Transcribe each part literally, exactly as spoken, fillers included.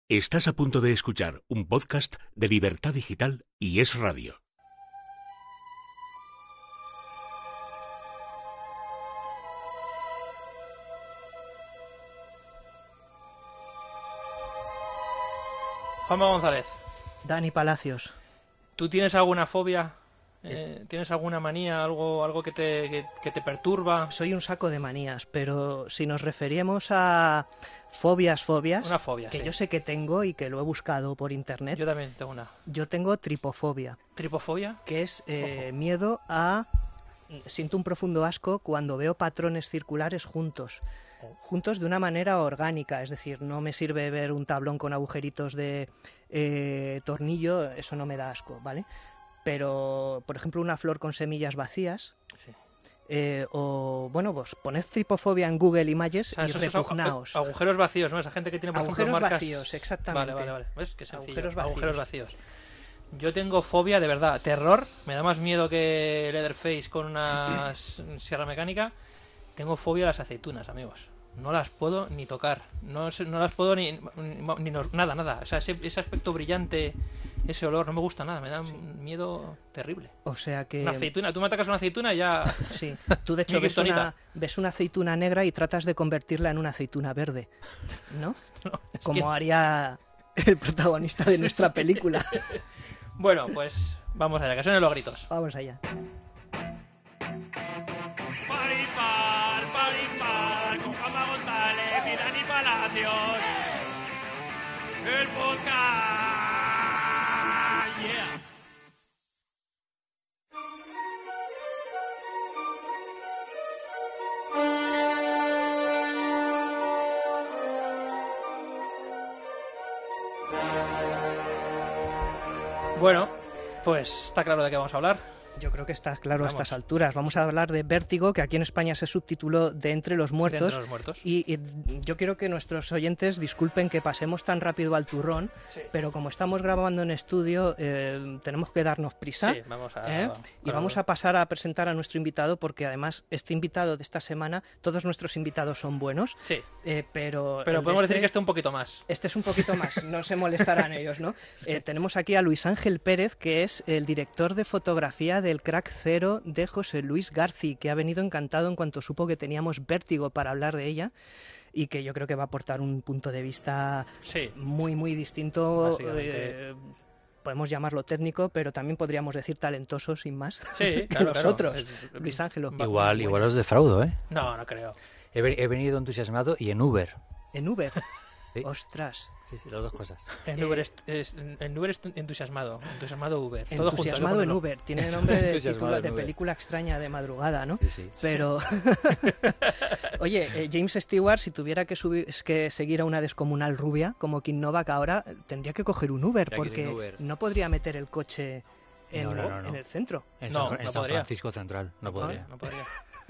Estás a punto de escuchar un podcast de Libertad Digital y Es Radio. Juanma González, Dani Palacios. ¿tú tienes alguna fobia? Eh, ¿Tienes alguna manía, algo, algo que te, que, que te perturba? Soy un saco de manías, pero si nos referíamos a fobias, fobias, Una fobia, que sí. yo sé que tengo y que lo he buscado por internet, Yo también tengo una. yo tengo tripofobia, ¿Tripofobia? que es eh, Ojo. miedo a... Siento un profundo asco cuando veo patrones circulares juntos. Oh. Juntos de una manera orgánica, es decir, no me sirve ver un tablón con agujeritos de eh, tornillo, eso no me da asco, ¿vale? Pero, por ejemplo, una flor con semillas vacías, Sí. eh, o, bueno, pues poned tripofobia en Google Images O sea, y esos- esos repugnaos. agu- agujeros vacíos, ¿no? Esa gente que tiene, por Agujeros ejemplo, marcas... vacíos, exactamente. Vale, vale, vale. ¿Ves? Qué sencillo. Agujeros vacíos. Agujeros vacíos. Yo tengo fobia, de verdad, terror. Me da más miedo que Leatherface con una s- sierra mecánica. Tengo fobia a las aceitunas, amigos. No las puedo ni tocar. No, sé- no las puedo ni... ni, ni nos- nada, nada. O sea, ese, ese aspecto brillante, ese olor, no me gusta nada. Me da un miedo terrible. O sea que... Una aceituna. Tú me atacas una aceituna y ya... Sí, tú de hecho Ni ves kriptonita. una, ves una aceituna negra y tratas de convertirla en una aceituna verde, ¿no? No, es Como que- haría el protagonista de nuestra película. Bueno, pues vamos allá, que suenen los gritos. Vamos allá. Paripar, paripar, con Juanma González y Dani Palacios. El podcast. Yeah. Bueno, pues está claro de qué vamos a hablar. Yo creo que está claro Vamos. a estas alturas. Vamos a hablar de Vértigo, que aquí en España se subtituló de Entre los De Muertos. Entre los muertos. Y, y yo quiero que nuestros oyentes disculpen que pasemos tan rápido al turrón, Sí. pero como estamos grabando en estudio, eh, tenemos que darnos prisa. Sí, vamos a... ¿eh? Y vamos a pasar a presentar a nuestro invitado, porque además este invitado de esta semana, todos nuestros invitados son buenos, Sí, eh, pero... pero el de podemos este- decir que este un poquito más. Este es un poquito más, no se molestarán ellos, ¿no? Eh, tenemos aquí a Luis Ángel Pérez, que es el director de fotografía del Crack Cero de José Luis Garci, que ha venido encantado en cuanto supo que teníamos Vértigo para hablar de ella y que yo creo que va a aportar un punto de vista Sí, muy, muy distinto. Básicamente. eh, podemos llamarlo técnico, pero también podríamos decir talentoso, sin más. sí, que claro, claro. nosotros, Es- Luis Ángelo. Va- Igual, muy igual bueno. os defraudo, ¿eh? No, no creo. He, ve- he venido entusiasmado y en Uber. En Uber. Sí. Ostras. Sí, sí, las dos cosas. En Eh, Uber, es, es- en Uber es entusiasmado. Entusiasmado Uber. Todo junto, hay que Entusiasmado en ponerlo. Uber. Tiene nombre de, Entusiasmado título en de Uber. película extraña de madrugada, ¿no? Sí, sí. Pero, oye, eh, James Stewart, si tuviera que, subir, es que seguir a una descomunal rubia como Kim Novak ahora, eh, tendría que coger un Uber, Tendría que ir porque en Uber. no podría meter el coche en, No, no, no, no. en el centro. En No, San, en no San podría. Francisco Central, no podría. No podría.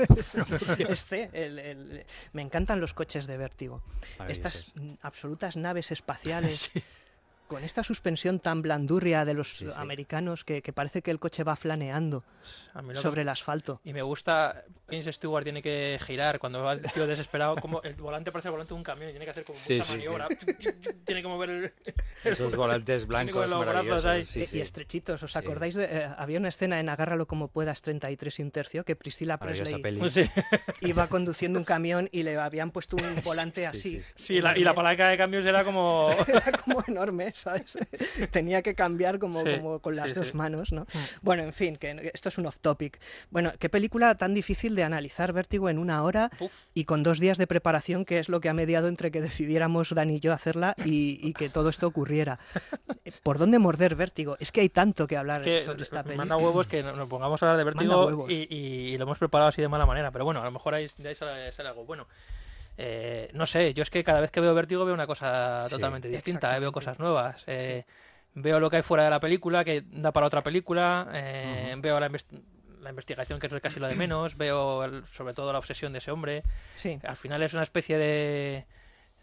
Es C, el- el- me encantan los coches de Vértigo. Estas Maravillosos. mm, absolutas naves espaciales, Sí. con esta suspensión tan blandurria de los Sí, sí. americanos que, que parece que el coche va flaneando A mí lo que- sobre el asfalto. Y me gusta, James Stewart tiene que girar cuando va el tío desesperado, como el volante parece el volante de un camión y tiene que hacer como Sí, mucha sí, sí. maniobra. Tiene que mover el... Esos volantes blancos con los brazos maravillosos. ahí. Sí, Eh, sí. Y estrechitos, ¿os Sí. acordáis? De, eh, había una escena en Agárralo como puedas, treinta y tres y un tercio, que Priscilla Maravillosa Presley peli. Sí, iba conduciendo un camión y le habían puesto un volante Sí, así. sí. sí la- y la palanca de cambios era como... Era como enorme, ¿sabes? Tenía que cambiar como, Sí, como con las sí, dos sí. manos, ¿no? Bueno, en fin, que esto es un off topic. Bueno, qué película tan difícil de analizar, Vértigo, en una hora Uf. y con dos días de preparación, que es lo que ha mediado entre que decidiéramos Dani y yo hacerla y, y que todo esto ocurriera. ¿Por dónde morder Vértigo? Es que hay tanto que hablar que sobre esta peli. manda huevos que nos pongamos a hablar de Manda Vértigo huevos. y, y- y lo hemos preparado así de mala manera. Pero bueno, a lo mejor ahí, de ahí sale, sale algo bueno. Eh, no sé, yo es que cada vez que veo Vértigo veo una cosa Sí, totalmente distinta, eh, veo exactamente. cosas nuevas. eh, Veo lo que hay fuera de la película, que da para otra película. eh, Veo la, invest- la investigación, que es casi lo de menos. Veo el- sobre todo la obsesión de ese hombre. Sí. Al final es una especie de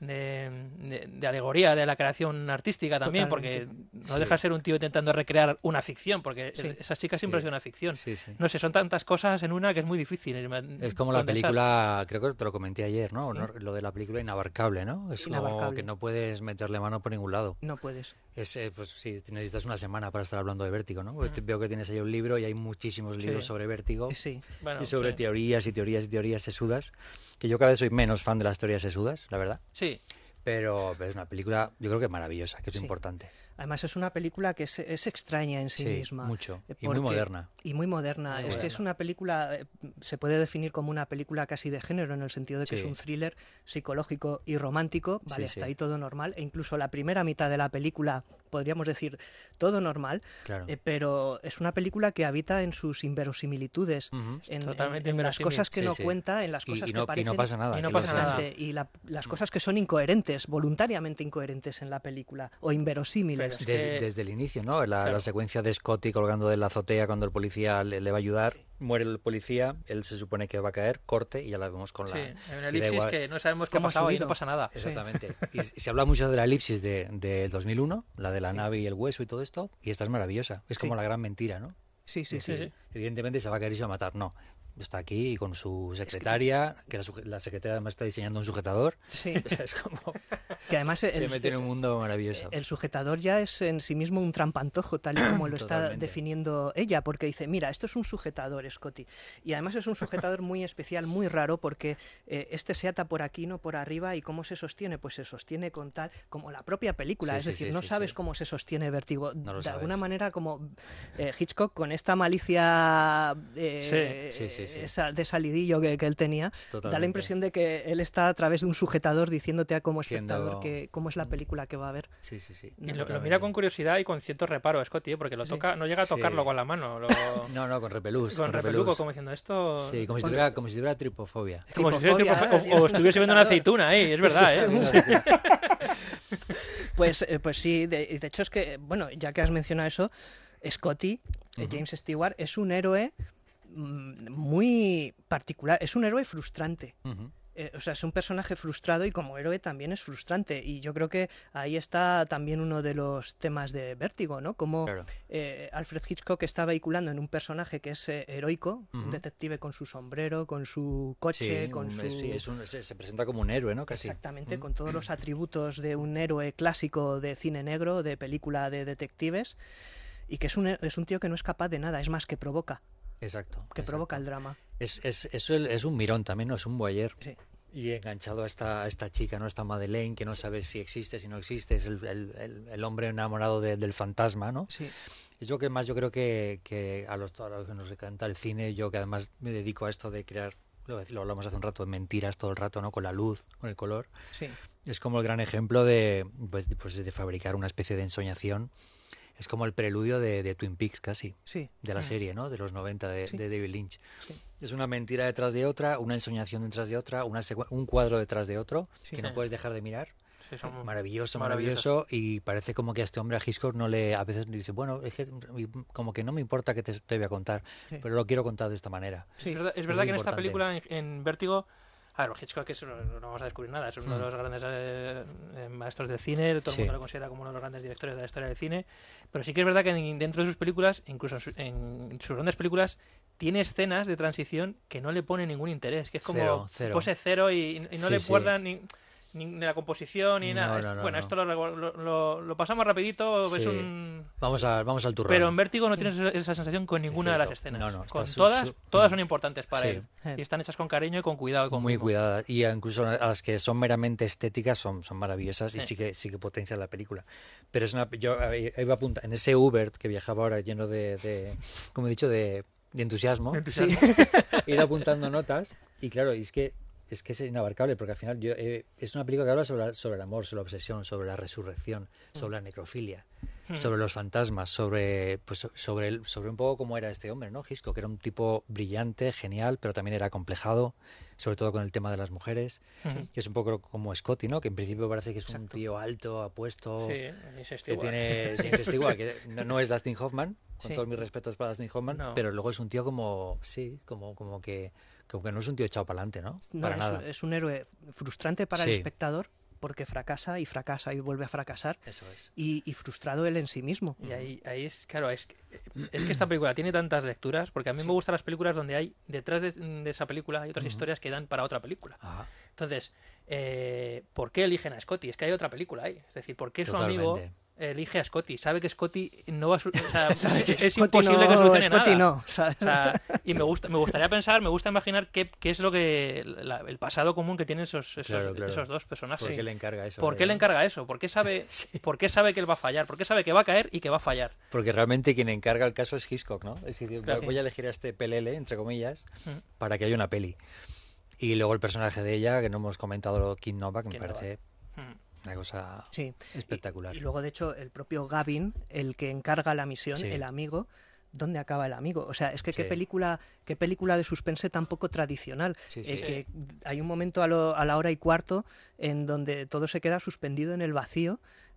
de, de, de alegoría de la creación artística también, Totalmente. porque no Sí. deja de ser un tío intentando recrear una ficción, porque Sí. esa chica siempre Sí. ha sido una ficción. Sí, sí. No sé, son tantas cosas en una que es muy difícil. Es como la condensar. película, creo que te lo comenté ayer, ¿no? Sí. No, lo de la película Inabarcable, ¿no? Es como Inabarcable. que no puedes meterle mano por ningún lado. No puedes. Es, eh, pues sí, necesitas una semana para estar hablando de Vértigo, ¿no? Porque Mm. te- Veo que tienes ahí un libro y hay muchísimos libros Sí. sobre Vértigo Sí. Bueno, y sobre sí. teorías y teorías y teorías sesudas, que yo cada vez soy menos fan de las teorías sesudas, la verdad. Sí, Pero, pero es una película, yo creo que maravillosa, que es Sí. importante. Además es una película que es, es extraña en sí, misma. mucho. eh, Y muy porque- moderna. Y muy moderna. Muy es que moderna. es una película, eh, se puede definir como una película casi de género, en el sentido de que Sí. es un thriller psicológico y romántico. Vale, Sí, hasta sí. ahí todo normal. E incluso la primera mitad de la película, podríamos decir, todo normal. Claro. eh, pero es una película que habita en sus inverosimilitudes. Ujú. En, Totalmente en- en las inverosímil. cosas que Sí, no sí. cuenta, en las Y, cosas y que no, y parecen... no pasa nada. y no que pasa lo nada. sepas. Exactamente, y la- las cosas que son incoherentes, voluntariamente incoherentes en la película, o inverosímiles. Pero es Desde, que- desde el inicio, ¿no? La, Claro. la secuencia de Scotty colgando de la azotea cuando el policía le, le va a ayudar, muere el policía, él se supone que va a caer, corte y ya la vemos con sí, la... en y una da elipsis igual. que no sabemos qué ha ¿Cómo ha pasado y subido? no pasa nada. Exactamente. Y, s- se habla mucho de la elipsis de, del dos mil uno, la de la nave y el hueso y todo esto, y esta es maravillosa. Es como Sí. la gran mentira, ¿no? Sí, sí, sí. Sí, sí. Evidentemente se va a caer y se va a matar. No. Está aquí con su secretaria, que la, suje- la secretaria además está diseñando un sujetador. Sí. O sea, es como... Que además Te el, mete en un mundo maravilloso. el sujetador ya es en sí mismo un trampantojo, tal y como lo está Totalmente. definiendo ella, porque dice, mira, esto es un sujetador, Scotty. Y además es un sujetador muy especial, muy raro, porque eh, este se ata por aquí, no por arriba, y ¿cómo se sostiene? Pues se sostiene con tal, como la propia película, Sí, es sí, decir, sí, no sí, sabes sí. cómo se sostiene Vértigo. No lo de sabes. alguna manera, como eh, Hitchcock, con esta malicia eh, Sí, sí, sí, sí. esa- de salidillo que, que él tenía, da la Totalmente. impresión de que él está a través de un sujetador diciéndote a como Diciendo- espectador que cómo es la película que va a ver. Sí, sí, sí. Y lo, lo Totalmente. mira con curiosidad y con cierto reparo, Scotty, ¿eh? Porque lo Sí. toca, no llega a tocarlo Sí. con la mano, lo- No, no, con repelús. con repelús. repeluco, como diciendo esto. Sí, como si, con- tuviera, como si tuviera tripofobia. como si fuera Tripofobia, tipo- ¿eh? o, o estuviese viendo una aceituna, ¿eh? Es verdad, ¿eh? Pues, eh, pues sí, de, de hecho es que, bueno, ya que has mencionado eso, Scotty, eh, Ujú. James Stewart, es un héroe mm, muy particular, es un héroe frustrante. Ujú. Eh, o sea, es un personaje frustrado y como héroe también es frustrante. Y yo creo que ahí está también uno de los temas de Vértigo, ¿no? Como Claro. eh, Alfred Hitchcock está vehiculando en un personaje que es eh, heroico, un Ujú. detective con su sombrero, con su coche, Sí, con un- su... sí, es un- se, se presenta como un héroe, ¿no? Casi. Exactamente, Mm. con todos los atributos de un héroe clásico de cine negro, de película de detectives, y que es un, es un tío que no es capaz de nada, es más, que provoca, Exacto. que exacto. provoca el drama. Es, es, es, el- es un mirón también, ¿no? Es un boyer. Sí. Y enganchado a esta, a esta chica, ¿no? Esta Madeleine, que no sabe si existe, si no existe. Es el, el- el- el hombre enamorado de- del fantasma, ¿no? Sí, Es lo que más yo creo que, que a, los, a los que nos encanta el cine, yo que además me dedico a esto de crear, lo, lo hablamos hace un rato, de mentiras todo el rato, ¿no? Con la luz, con el color. sí, Es como el gran ejemplo de, pues, de- pues, de fabricar una especie de ensoñación. Es como el preludio de, de Twin Peaks casi, sí. de la Mm. serie, ¿no? De los noventa de, Sí. de David Lynch. Sí. Es una mentira detrás de otra, una ensoñación detrás de otra, una secue- un cuadro detrás de otro Sí. que no puedes dejar de mirar. Sí, son- Maravilloso, Maravilloso. maravilloso. Y parece como que a este hombre, a Hitchcock, no le, a veces le dice, bueno, es que como que no me importa que te, te voy a contar, Sí. pero lo quiero contar de esta manera. Sí. Es verdad, es Eso verdad es que en esta importante. película, en, en Vértigo, a ver, Hitchcock es, no, no vamos a descubrir nada, es uno de Hmm. los grandes eh, eh, maestros del cine, todo el Sí. mundo lo considera como uno de los grandes directores de la historia del cine, pero sí que es verdad que en- dentro de sus películas, incluso en, su- en sus grandes películas, tiene escenas de transición que no le pone ningún interés, que es como Cero, cero. pose cero y, y no Sí, le sí. guarda ni, ni, ni la composición ni No, nada. no, Es- no, bueno, no. esto lo, lo, lo- lo pasamos rapidito, es Sí. un... Vamos, a, vamos al turrón. Pero en Vértigo no tienes esa- esa sensación con ninguna de las cierto. escenas. No, no, con está su- todas, su- todas Mm. son importantes para Sí. él. Eh. Y están hechas con cariño y con cuidado. y con Muy mimo. cuidadas, y incluso a las que son meramente estéticas son, son maravillosas y Sí. sí que sí que potencian la película. Pero es una, yo eh, iba a apuntar en ese Uber que viajaba ahora lleno de, de como he dicho, de, de entusiasmo, Entusiasmo. ir apuntando notas y claro, y es que es que es inabarcable porque al final yo, eh, es una película que habla sobre, sobre el amor, sobre la obsesión, sobre la resurrección, sobre la necrofilia, Mm. sobre los fantasmas, sobre pues so- sobre el, sobre un poco cómo era este hombre, ¿no? Hitchcock, que era un tipo brillante, genial, pero también era complejado, sobre todo con el tema de las mujeres. Ujú. Y es un poco como Scotty, ¿no? Que en principio parece que es un Exacto. tío alto, apuesto, Sí, James que Stewart. tiene James Stewart, que no, no es Dustin Hoffman, con Sí. todos mis respetos para Dustin Hoffman, No. pero luego es un tío como, sí, como, como que como que no es un tío echado para adelante, ¿no? No, Para es, nada. es un héroe frustrante para el Sí. espectador, porque fracasa y fracasa y vuelve a fracasar. Eso es. Y, y frustrado él en sí mismo. Y ahí, ahí es, claro, es que, es que esta película tiene tantas lecturas, porque a mí Sí. me gustan las películas donde hay, detrás de, de esa película, hay otras Ujú. historias que dan para otra película. Ajá. Entonces, eh, ¿por qué eligen a Scotty? Es que hay otra película ahí. Es decir, ¿por qué su amigo Totalmente. elige a Scotty? Sabe que Scotty no va a... su- O sea, Sabe que es, es Scotty imposible no- que solucione Scotty nada. no, ¿sabes? O sea, y me gusta, me gustaría pensar, me gusta imaginar qué, qué es lo que la- el pasado común que tienen esos, esos, Claro, claro. esos dos personajes. ¿Por qué le encarga eso? ¿Por qué le encarga eso? ¿Por qué sabe, Sí. ¿por qué sabe que él va a fallar? ¿Por qué sabe que va a caer y que va a fallar? Porque realmente quien encarga el caso es Hitchcock, ¿no? Es decir, Claro. voy a elegir a este P L L, entre comillas, Mm. para que haya una peli. Y luego el personaje de ella, que no hemos comentado, Kim Novak, me Kim parece Mm. una cosa Sí. espectacular. Y, y luego, de hecho, el propio Gavin, el que encarga la misión, Sí. el amigo, ¿dónde acaba el amigo? O sea, es que qué Sí. película, qué película de suspense tan poco tradicional. Sí, Eh, sí. que hay un momento a, lo- a la hora y cuarto en donde todo se queda suspendido en el vacío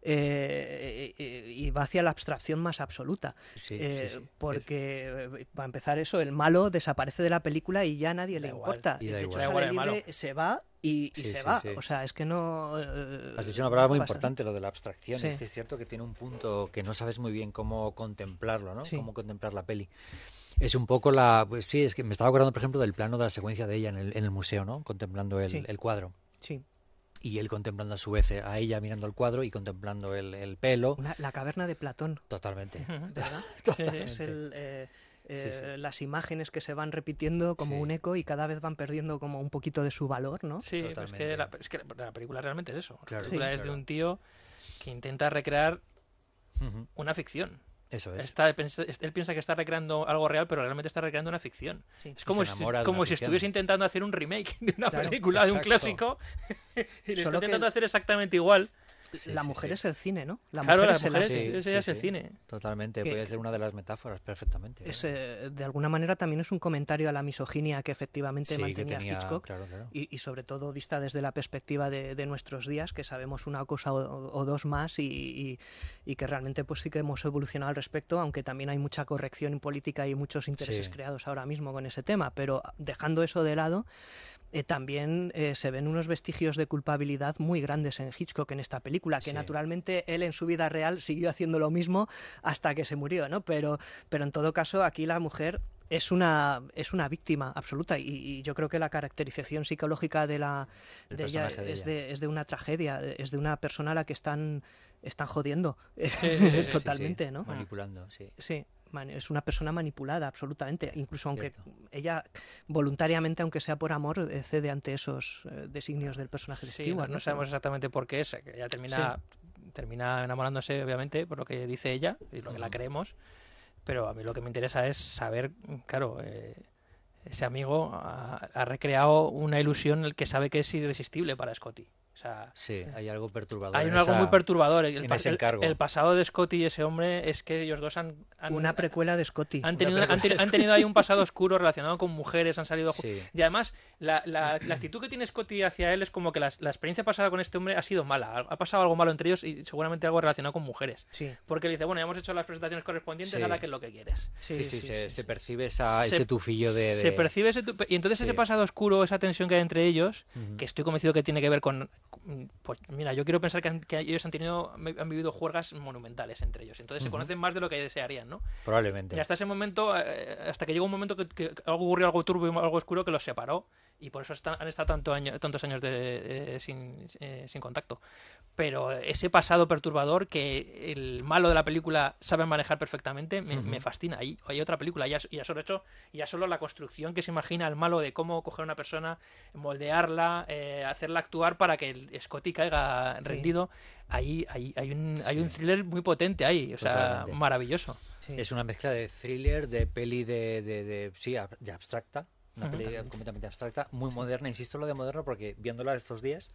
eh, eh, y va hacia la abstracción más absoluta. Sí, Eh, sí, sí. Porque, eh, para empezar eso, el malo desaparece de la película y ya a nadie Da le igual. importa. Y De da hecho, igual. Da sale igual el malo. libre, se va y, y Sí, se sí, va. sí. O sea, es que no... eh, Has dicho una palabra muy pasa, ¿no? importante, lo de la abstracción. Sí. Es que es cierto que tiene un punto que no sabes muy bien cómo contemplarlo, ¿no? Sí. Cómo contemplar la peli. Es un poco la... Pues sí, es que me estaba acordando, por ejemplo, del plano de la secuencia de ella en el, en el museo, ¿no? Contemplando el, Sí. el cuadro. Sí. Y él contemplando a su vez a ella mirando el cuadro y contemplando el, el pelo. Una- la caverna de Platón, Totalmente. ¿verdad? Totalmente. Es el, eh, eh, Sí, sí. las imágenes que se van repitiendo como Sí. un eco y cada vez van perdiendo como un poquito de su valor, ¿no? Sí, es que, Totalmente. la, es que la película realmente es eso. Claro, la película sí, es claro. de un tío que intenta recrear Ujú. una ficción. Eso es. Está, él piensa que está recreando algo real, pero realmente está recreando una ficción. Sí. Es como, se si, enamora de como una si ficción. estuviese intentando hacer un remake de una Claro, película, de un exacto. clásico, y le Solo está que- intentando hacer exactamente igual. Sí, la sí, mujer sí. es el cine, ¿no? La claro, mujer las es el mujeres, arte. Sí, ese sí, es el sí. cine. Totalmente. Que- Puede ser una de las metáforas perfectamente. ¿eh? Es, eh, de alguna manera también es un comentario a la misoginia que efectivamente Sí, que mantenía tenía- Hitchcock. Claro, claro. Y, y sobre todo vista desde la perspectiva de, de nuestros días, que sabemos una cosa o, o dos más y, y- y que realmente pues sí que hemos evolucionado al respecto, aunque también hay mucha corrección política y muchos intereses Sí. creados ahora mismo con ese tema. Pero dejando eso de lado, eh, también eh, se ven unos vestigios de culpabilidad muy grandes en Hitchcock en esta película, que Sí. naturalmente él en su vida real siguió haciendo lo mismo hasta que se murió, ¿no? Pero, pero en todo caso aquí la mujer es una es una víctima absoluta y, y yo creo que la caracterización psicológica de la El de ella personaje de es ella. de es de una tragedia, es de una persona a la que están están jodiendo sí, sí, sí, totalmente, Sí, sí. ¿no? Manipulando, sí. Sí, man- es una persona manipulada absolutamente, incluso aunque Cierto. ella voluntariamente, aunque sea por amor, eh, cede ante esos eh, designios del personaje de Sí, Stewart. no, no sabemos exactamente por qué es, que ella termina, termina enamorándose, obviamente, por lo que dice ella, y lo que la Ujú. creemos, pero a mí lo que me interesa es saber, claro, eh, ese amigo ha, ha recreado una ilusión en el que sabe que es irresistible para Scotty. O sea, Sí, hay algo perturbador. hay en un algo esa- muy perturbador. El, en pa- ese el- encargo. el pasado de Scotty y ese hombre es que ellos dos han... han- Una precuela de Scotty. han Una tenido, precuela han, teni- de han tenido ahí un pasado oscuro relacionado con mujeres, han salido... ju- Sí. Y además, la, la- la actitud que tiene Scotty hacia él es como que las- la, experiencia pasada con este hombre ha sido mala. Ha, ha pasado algo malo entre ellos y seguramente algo relacionado con mujeres. Sí, Porque le dice, bueno, ya hemos hecho las presentaciones correspondientes, Sí. ahora qué es lo que quieres. sí, Sí, sí, sí, se, sí. se percibe esa, Se- ese tufillo de... de- Se percibe ese... tu- Y entonces Sí. ese pasado oscuro, esa tensión que hay entre ellos, Ujú. que estoy convencido que tiene que ver con... Pues mira, yo quiero pensar que, han- que ellos han tenido han vivido juergas monumentales entre ellos. Entonces se Ujú. conocen más de lo que desearían, ¿no? Probablemente. Y hasta ese momento, eh, hasta que llegó un momento que, que algo ocurrió, algo turbio, algo oscuro que los separó y por eso están- han estado tanto año- tantos años de, eh, sin, eh, sin contacto. Pero ese pasado perturbador que el malo de la película sabe manejar perfectamente me, Ujú. me fascina. Hay, hay otra película, ya, ya solo hecho, ya solo la construcción que se imagina el malo de cómo coger a una persona, moldearla, eh, hacerla actuar para que el Scotty caiga rendido. Ahí, ahí hay un hay un thriller muy potente ahí, o sea, Totalmente. maravilloso. Sí. Es una mezcla de thriller, de peli de, de, de- sí, ab- de abstracta, una Ujú. peli completamente abstracta, muy moderna, insisto lo de moderno porque viéndola estos días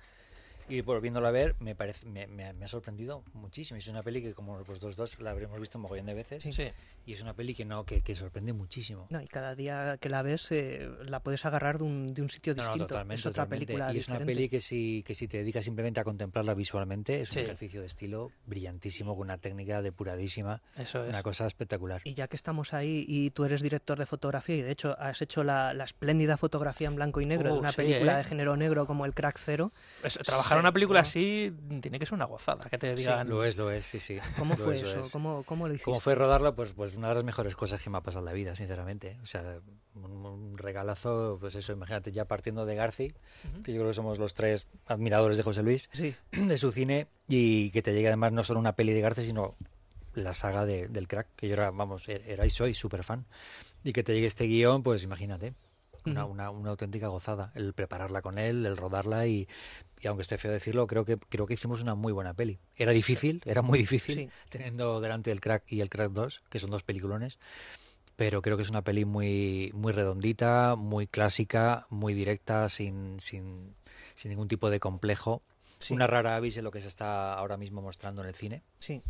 y volviéndola a ver me parece me, me ha- me ha sorprendido muchísimo. Es una peli que como los dos dos la habremos visto un mogollón de veces Sí. y es una peli que no que, que sorprende muchísimo. No, y cada día que la ves eh, la puedes agarrar de un, de un sitio No, no, distinto. totalmente, es otra totalmente. película Y es una diferente. peli que si, que si te dedicas simplemente a contemplarla visualmente es Sí. un ejercicio de estilo brillantísimo, con una técnica depuradísima, Eso es. una cosa espectacular. Y ya que estamos ahí y tú eres director de fotografía y de hecho has hecho la, la espléndida fotografía en blanco y negro Uh, de una sí, película ¿eh? de género negro como El Crack Cero, Es- trabajaron para una película no. así tiene que ser una gozada, que te digan... Lo es, lo es, sí, sí. ¿Cómo Lo fue es, lo eso? es. ¿Cómo, ¿Cómo lo hiciste? ¿Cómo fue rodarlo? Pues, pues una de las mejores cosas que me ha pasado en la vida, sinceramente. O sea, un, un regalazo, pues eso, imagínate, ya partiendo de Garci, Ujú. que yo creo que somos los tres admiradores de José Luis, Sí, de su cine, y que te llegue además no solo una peli de Garci, sino la saga de- del Crack, que yo era, vamos, era y soy súper fan. Y que te llegue este guión, pues imagínate. Una, Ujú. una, una auténtica gozada, el prepararla con él, el rodarla y, y aunque esté feo decirlo, creo que creo que hicimos una muy buena peli. Era difícil, era muy difícil, Sí. teniendo delante el Crack y el Crack dos, que son dos peliculones, pero creo que es una peli muy muy redondita, muy clásica, muy directa, sin, sin, sin ningún tipo de complejo. Sí. Una rara avis en lo que se está ahora mismo mostrando en el cine. sí.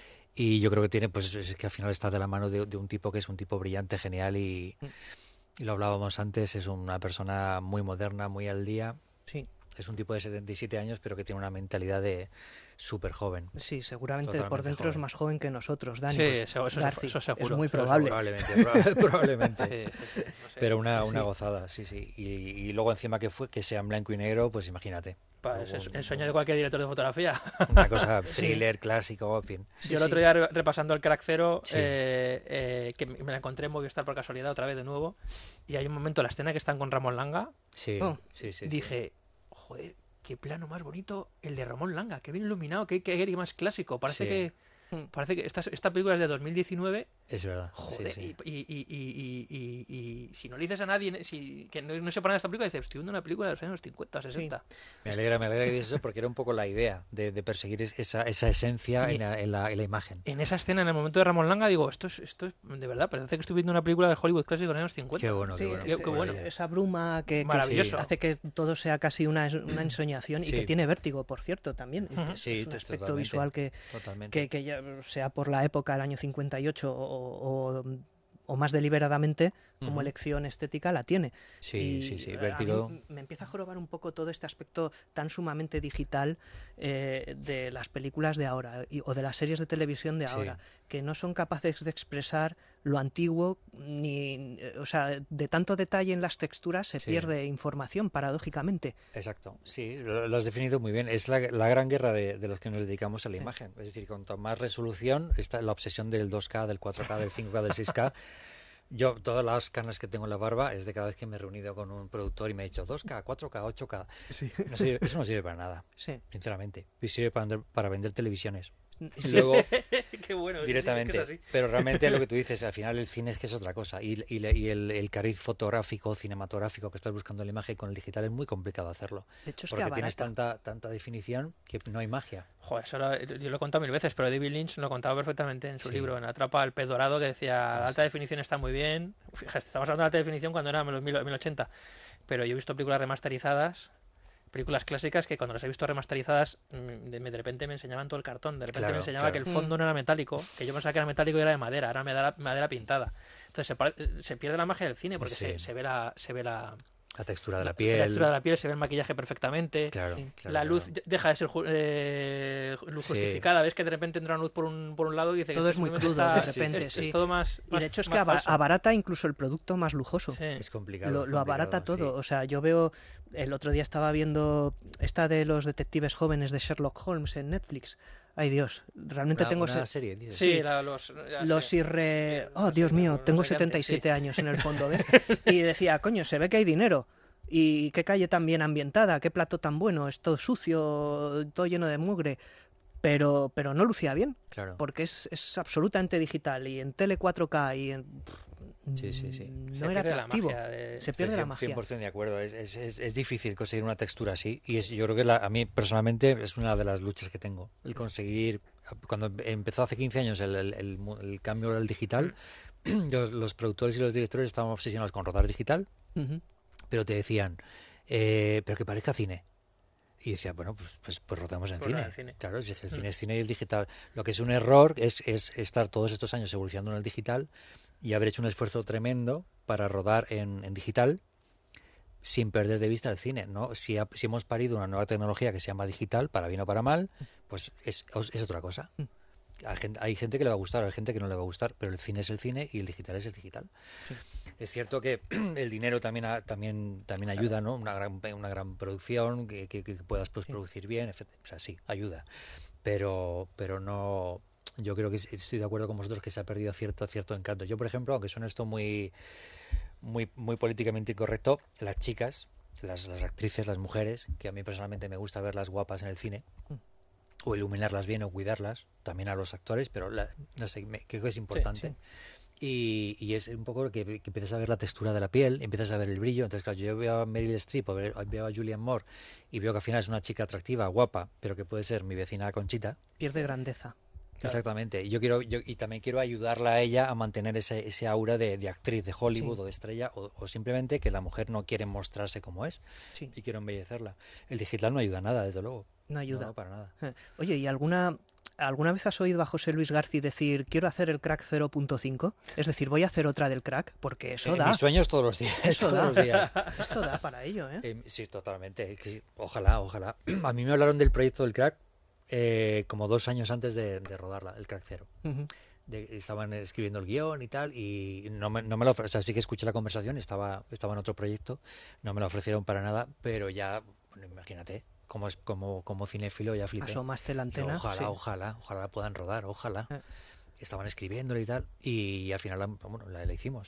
Y yo creo que tiene, pues es que al final está de la mano de, de un tipo que es un tipo brillante, genial y, Mm. y lo hablábamos antes, es una persona muy moderna, muy al día. Sí, Es un tipo de setenta y siete años, pero que tiene una mentalidad de súper joven. sí, seguramente Totalmente por dentro es joven. más joven que nosotros, Dani. Sí, pues, eso- eso- Garci, eso seguro, es muy eso probable. Probablemente, proba- probablemente. Sí, sí, sí, no sé. Pero una, Sí, una sí. gozada, sí, sí. Y, y luego encima que fue que sea en blanco y negro, pues imagínate. Pa, es Luego el un- sueño de cualquier director de fotografía. Una cosa thriller, clásico, en fin. Sí, Yo el otro sí. día re- repasando el Crack Zero, Sí. eh, eh, que me la encontré en Movistar por casualidad otra vez de nuevo, y hay un momento, la escena que están con Ramón Langa, Sí, Oh, sí, sí. sí. dije, joder, qué plano más bonito el de Ramón Langa, qué bien iluminado, qué, qué más clásico. Parece Sí. que parece que esta, esta película es de dos mil diecinueve. Es verdad. sí, Joder, sí. Y, y, y, y, y, y- y si no le dices a nadie si, que no, no se pone esta película, dices, estoy viendo una película de los años cincuenta, sesenta. Me alegra, me alegra que dices eso porque era un poco la idea de, de perseguir es- esa, esa esencia Y- en la, en, la, en la imagen. En esa escena, en el momento de Ramón Langa, digo, esto es, esto es de verdad, parece que estoy viendo una película de Hollywood clásico de los años cincuenta. Qué bueno, Sí, qué bueno. es- qué- qué bueno. Esa bruma que, que Maravilloso. hace que todo sea casi una, una ensoñación y Sí. que tiene vértigo, por cierto, también. Ujú. Es Sí, un to- aspecto totalmente. visual que, Totalmente. que, que ya sea por la época, el año cincuenta y ocho, o, o, o más deliberadamente, como Ujú. elección estética, la tiene. Sí, Y sí, sí. a mí Vértigo. m- me empieza a jorobar un poco todo este aspecto tan sumamente digital eh, de las películas de ahora y- o de las series de televisión de Sí. ahora, que no son capaces de expresar lo antiguo, ni, eh, o sea, de tanto detalle en las texturas se Sí. pierde información, paradójicamente. Exacto, sí, lo, lo has definido muy bien. Es la, la gran guerra de, de los que nos dedicamos a la imagen. Es decir, cuanto más resolución, está la obsesión del dos K, del cuatro K, del cinco K, del seis K. Yo, todas las canas que tengo en la barba es de cada vez que me he reunido con un productor y me ha dicho dos K, cuatro K, ocho K. No sirve- eso no sirve para nada, Sí. sinceramente. Y sirve para vender, para vender televisiones. Y Sí. luego, Qué bueno, sí, sí, directamente. es que es así. Pero realmente lo que tú dices, al final el cine es que es otra cosa. Y, y, le- y el, el cariz fotográfico, cinematográfico que estás buscando en la imagen con el digital es muy complicado hacerlo. De hecho, es que Porque tienes abarata. tanta, tanta definición que no hay magia. Joder, eso era- yo lo he contado mil veces, pero David Lynch lo contaba perfectamente en su Sí. libro, en Atrapa al pez dorado, que decía, la Ah, alta definición está muy bien. Fíjate, estamos hablando de alta definición cuando era los mil ochenta, pero yo he visto películas remasterizadas, películas clásicas que cuando las he visto remasterizadas, mm, de, de repente me enseñaban todo el cartón, de repente Claro, me enseñaba claro. que el fondo Mm. no era metálico, que yo pensaba que era metálico y era de madera, era madera, madera pintada. Entonces se, pare- se pierde la magia del cine porque Sí. se, se ve la, se ve la, La textura de la la piel. textura de la piel, se ve el maquillaje perfectamente. Claro, Sí. claro, La claro. luz de- deja de ser ju- eh, luz Sí. justificada. Ves que de repente entra una luz por un, por un lado y dice que Todo esto es muy simplemente crudo, está- de Sí, repente, es, sí. es todo más, Y más- de hecho es más que aba- falso. abarata incluso el producto más lujoso. Sí. Es complicado. Lo, lo abarata complicado, todo. sí. O sea, yo veo. El otro día estaba viendo esta de los detectives jóvenes de Sherlock Holmes en Netflix. Ay, Dios. Realmente Una, tengo. una se- serie, dices. Sí, la- los, ya Los sé. irre... Sí, Oh, los Dios irre- mío, los tengo gigantes, setenta y siete sí. años en el fondo, ¿ves? Y decía, coño, se ve que hay dinero. Y qué calle tan bien ambientada, qué plato tan bueno, es todo sucio, todo lleno de mugre. Pero, pero no lucía bien, Claro. porque es, es absolutamente digital. Y en tele cuatro K y en... Sí, sí, sí. No Se era pierde la atractivo. magia de- Se Estoy pierde la cien- magia. cien por ciento de acuerdo. Es, es, es, es difícil conseguir una textura así. Y es, yo creo que la- a mí personalmente es una de las luchas que tengo. El conseguir. Cuando empezó hace quince años el, el, el mu- el cambio al digital, los, los productores y los directores estaban obsesionados con rodar digital, Ujú. pero te decían, eh, pero que parezca cine. Y decía, bueno, pues, pues, pues rodamos en Pues cine. nada, cine. Claro, si es que el Mm. cine es cine y el digital. Lo que es un error es, es estar todos estos años evolucionando en el digital y haber hecho un esfuerzo tremendo para rodar en, en digital sin perder de vista el cine, ¿no? Si, ha- si hemos parido una nueva tecnología que se llama digital, para bien o para mal, pues es, es otra cosa. hay gente, hay gente que le va a gustar, hay gente que no le va a gustar, pero el cine es el cine y el digital es el digital. Sí. Es cierto que el dinero también a- también también ayuda, ¿no? Una gran una gran producción que, que, que puedas pues Sí. producir bien, etcétera. O sea, sí, ayuda, pero pero no. Yo creo que es- estoy de acuerdo con vosotros que se ha perdido cierto cierto encanto. Yo, por ejemplo, aunque suene esto muy muy muy políticamente incorrecto, las chicas, las, las actrices, las mujeres, que a mí personalmente me gusta verlas guapas en el cine, Mm. o iluminarlas bien o cuidarlas, también a los actores, pero la- no sé, me- creo que es importante. sí. Y, y es un poco que, que empiezas a ver la textura de la piel, empiezas a ver el brillo. Entonces, claro, yo veo a Meryl Streep o ve- veo a Julianne Moore y veo que al final es una chica atractiva, guapa, pero que puede ser mi vecina Conchita. Pierde grandeza. Exactamente. Y yo quiero, yo, y también quiero ayudarla a ella a mantener ese, ese aura de, de actriz de Hollywood Sí. o de estrella, o, o simplemente que la mujer no quiere mostrarse como es Sí, y quiero embellecerla. El digital no ayuda a nada, desde luego. no ayuda. No, para nada. Eh, Oye, ¿y alguna, alguna vez has oído a José Luis García decir quiero hacer el crack cero punto cinco? Es decir, voy a hacer otra del crack, porque eso En da. mis sueños todos los días. Eso todos da. los días. Esto da para ello, ¿eh? Eh, sí, totalmente. Es que ojalá, ojalá. A mí me hablaron del proyecto del Crack eh, como dos años antes de, de rodarla, el Crack Cero. Ujú. De- estaban escribiendo el guión y tal, y no me, no me lo ofrecieron. O sea, sí que escuché la conversación, estaba, estaba en otro proyecto, no me lo ofrecieron para nada, pero ya, bueno, imagínate, como, es, como, como cinéfilo ya flipé. Asomaste la Digo, antena. ojalá, sí. ojalá, ojalá la puedan rodar, ojalá. Eh. Estaban escribiéndolo y tal, y al final la, bueno, la, la hicimos.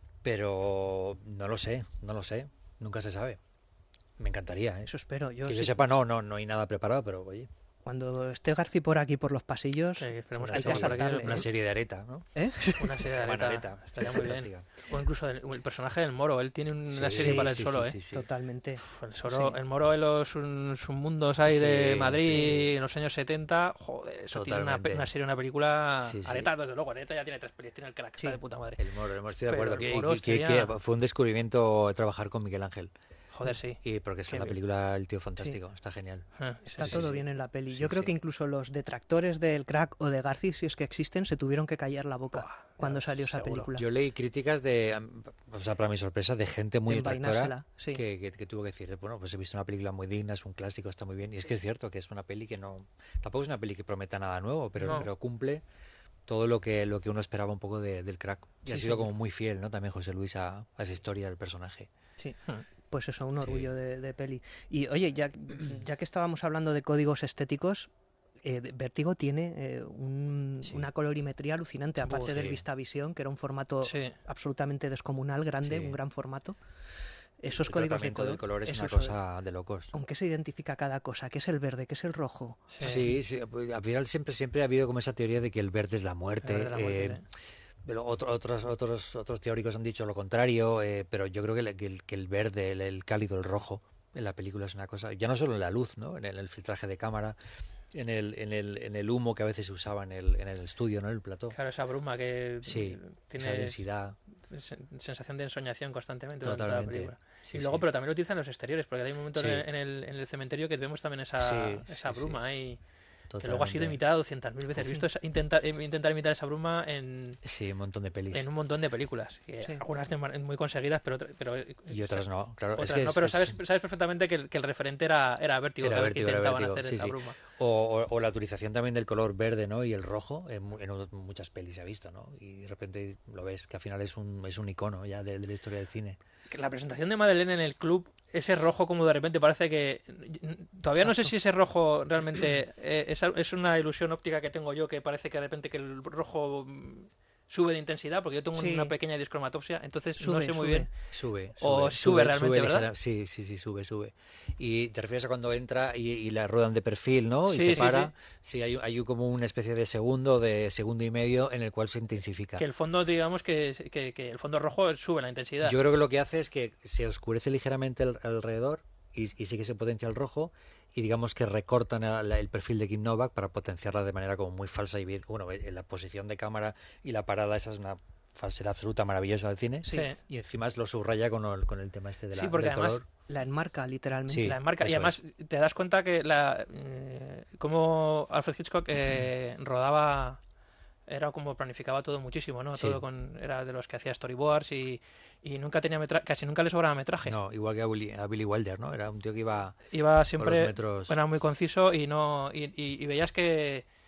Pero no lo sé, no lo sé, nunca se sabe. Me encantaría, ¿eh? Eso espero. Yo Que sí, yo sepa, no, no, no hay nada preparado, pero oye, cuando esté García por aquí por los pasillos, Sí, esperemos una hay que que esté por aquí, asaltarle, una ¿eh? serie de areta, ¿no? ¿Eh? Una serie de Buena areta. areta, Estaría muy bien. fantástica. O incluso el, el personaje del Moro, él tiene una Sí, serie sí, para él sí, solo, sí, ¿eh? sí, sí. Totalmente. Uf, El, Soro- Sí. el Moro en los sus, sus mundos ahí de Sí, Madrid sí. en los años setenta, joder, eso tiene una, pe- Totalmente. una serie, una película. Sí, sí. Areta, desde luego, Areta ya tiene tres películas, tiene el crack, Sí. está de puta madre. El Moro, el Moro, estoy de Pero acuerdo. el Que, Moro que- sería- que fue un descubrimiento trabajar con Miguel Ángel. Joder, sí. Y porque está Qué en la bien. película el tío fantástico, está genial. Ah, Está sí, todo sí. bien en la peli. Sí, Yo creo sí. que incluso los detractores del crack o de García, si es que existen, se tuvieron que callar la boca Buah, cuando ya, salió esa seguro. película. Yo leí críticas de, am, o sea, para mi sorpresa, de gente muy detractora Envainársela, sí. que, que, que tuvo que decir, bueno, pues he visto una película muy digna, es un clásico, está muy bien. Y es que es cierto que es una peli que no, tampoco es una peli que prometa nada nuevo, pero, No. pero cumple todo lo que lo que uno esperaba un poco de- del crack. Y Sí, ha sido sí. como muy fiel, ¿no? También José Luis a, a esa historia del personaje. Sí. Hmm. Pues eso, un Sí. orgullo de, de peli. Y oye, ya, ya que estábamos hablando de códigos estéticos, eh, Vértigo tiene eh, un- Sí. una colorimetría alucinante, aparte Sí. del VistaVision, que era un formato Sí. absolutamente descomunal, grande, Sí. un gran formato. Esos El códigos de tratamiento del color, color es eso una sobre- cosa de locos. ¿Con qué se identifica cada cosa? ¿Qué es el verde? ¿Qué es el rojo? Sí, sí, pues, al final siempre siempre ha habido como esa teoría de que el verde es la muerte. El verde es la muerte, eh, sí. pero otro- otros otros otros teóricos han dicho lo contrario, eh, pero yo creo que, el- que el, que el verde, el, el cálido, el rojo en la película es una cosa, ya no solo en la luz, ¿no? En el, el filtraje de cámara, en el, en el en el humo que a veces se usaba en el en el estudio, ¿no? En el plató. Claro, esa bruma que Sí, esa tiene densidad. sen- sensación de ensoñación constantemente durante toda la Totalmente. película. Sí, y luego, sí. pero también lo utilizan en los exteriores, porque hay un momento Sí. en, el, en el- en el cementerio que vemos también esa, Sí, esa sí, bruma ahí, que luego ha sido Totalmente. imitada doscientas mil veces. He visto esa- intentar, eh, intentar imitar esa bruma en, Sí, un montón de pelis. en un montón de películas. que Sí. Algunas de mar- muy conseguidas, pero, otra- pero Y otras no, claro. otras es que no, es- pero es- sabes, sabes perfectamente que el, que el referente era, era Vértigo, Era que Vértigo, era intentaban Vértigo, hacer sí, esa sí. bruma. O, o- o la utilización también del color verde, ¿no? Y el rojo, en, mu- en u- muchas pelis se ha visto, ¿no? Y de repente lo ves que al final es un, es un icono ya de, de la historia del cine. Que la presentación de Madeleine en el club, ese rojo como de repente parece que... Todavía no sé Exacto. si ese rojo realmente eh, es, es una ilusión óptica que tengo yo, que parece que de repente que el rojo mm, sube de intensidad, porque yo tengo Sí. una pequeña discromatopsia, entonces no Sube, sé muy sube. bien. Sube, O sube realmente, ¿verdad? ligera- Sí, sí, sí, sube, sube. Y te refieres a cuando entra y, y la ruedan de perfil, ¿no? Y Sí, se sí, para. Sí, hay, hay como una especie de segundo, de segundo y medio en el cual se intensifica. Que el fondo, digamos, que, que, que el fondo rojo sube la intensidad. Yo creo que lo que hace es que se oscurece ligeramente el- alrededor y, y sí que se potencia el rojo y digamos que recortan el, el perfil de Kim Novak para potenciarla de manera como muy falsa y bien. Bueno, en la posición de cámara y la parada esa es una falsedad absoluta maravillosa del cine. Sí. Y encima lo subraya con el, con el tema este de la, Sí, porque del además color. La enmarca, literalmente. Sí. La enmarca. Y eso además te das cuenta que la eh, como Alfred Hitchcock eh, rodaba, era como planificaba todo muchísimo, ¿no? Sí. Todo con, era de los que hacía storyboards y, y nunca tenía metraje, casi nunca le sobraba metraje. No, igual que a Billy, a Billy Wilder, ¿no? Era un tío que iba Iba con siempre, los metros. era muy conciso y no y, y- y veías que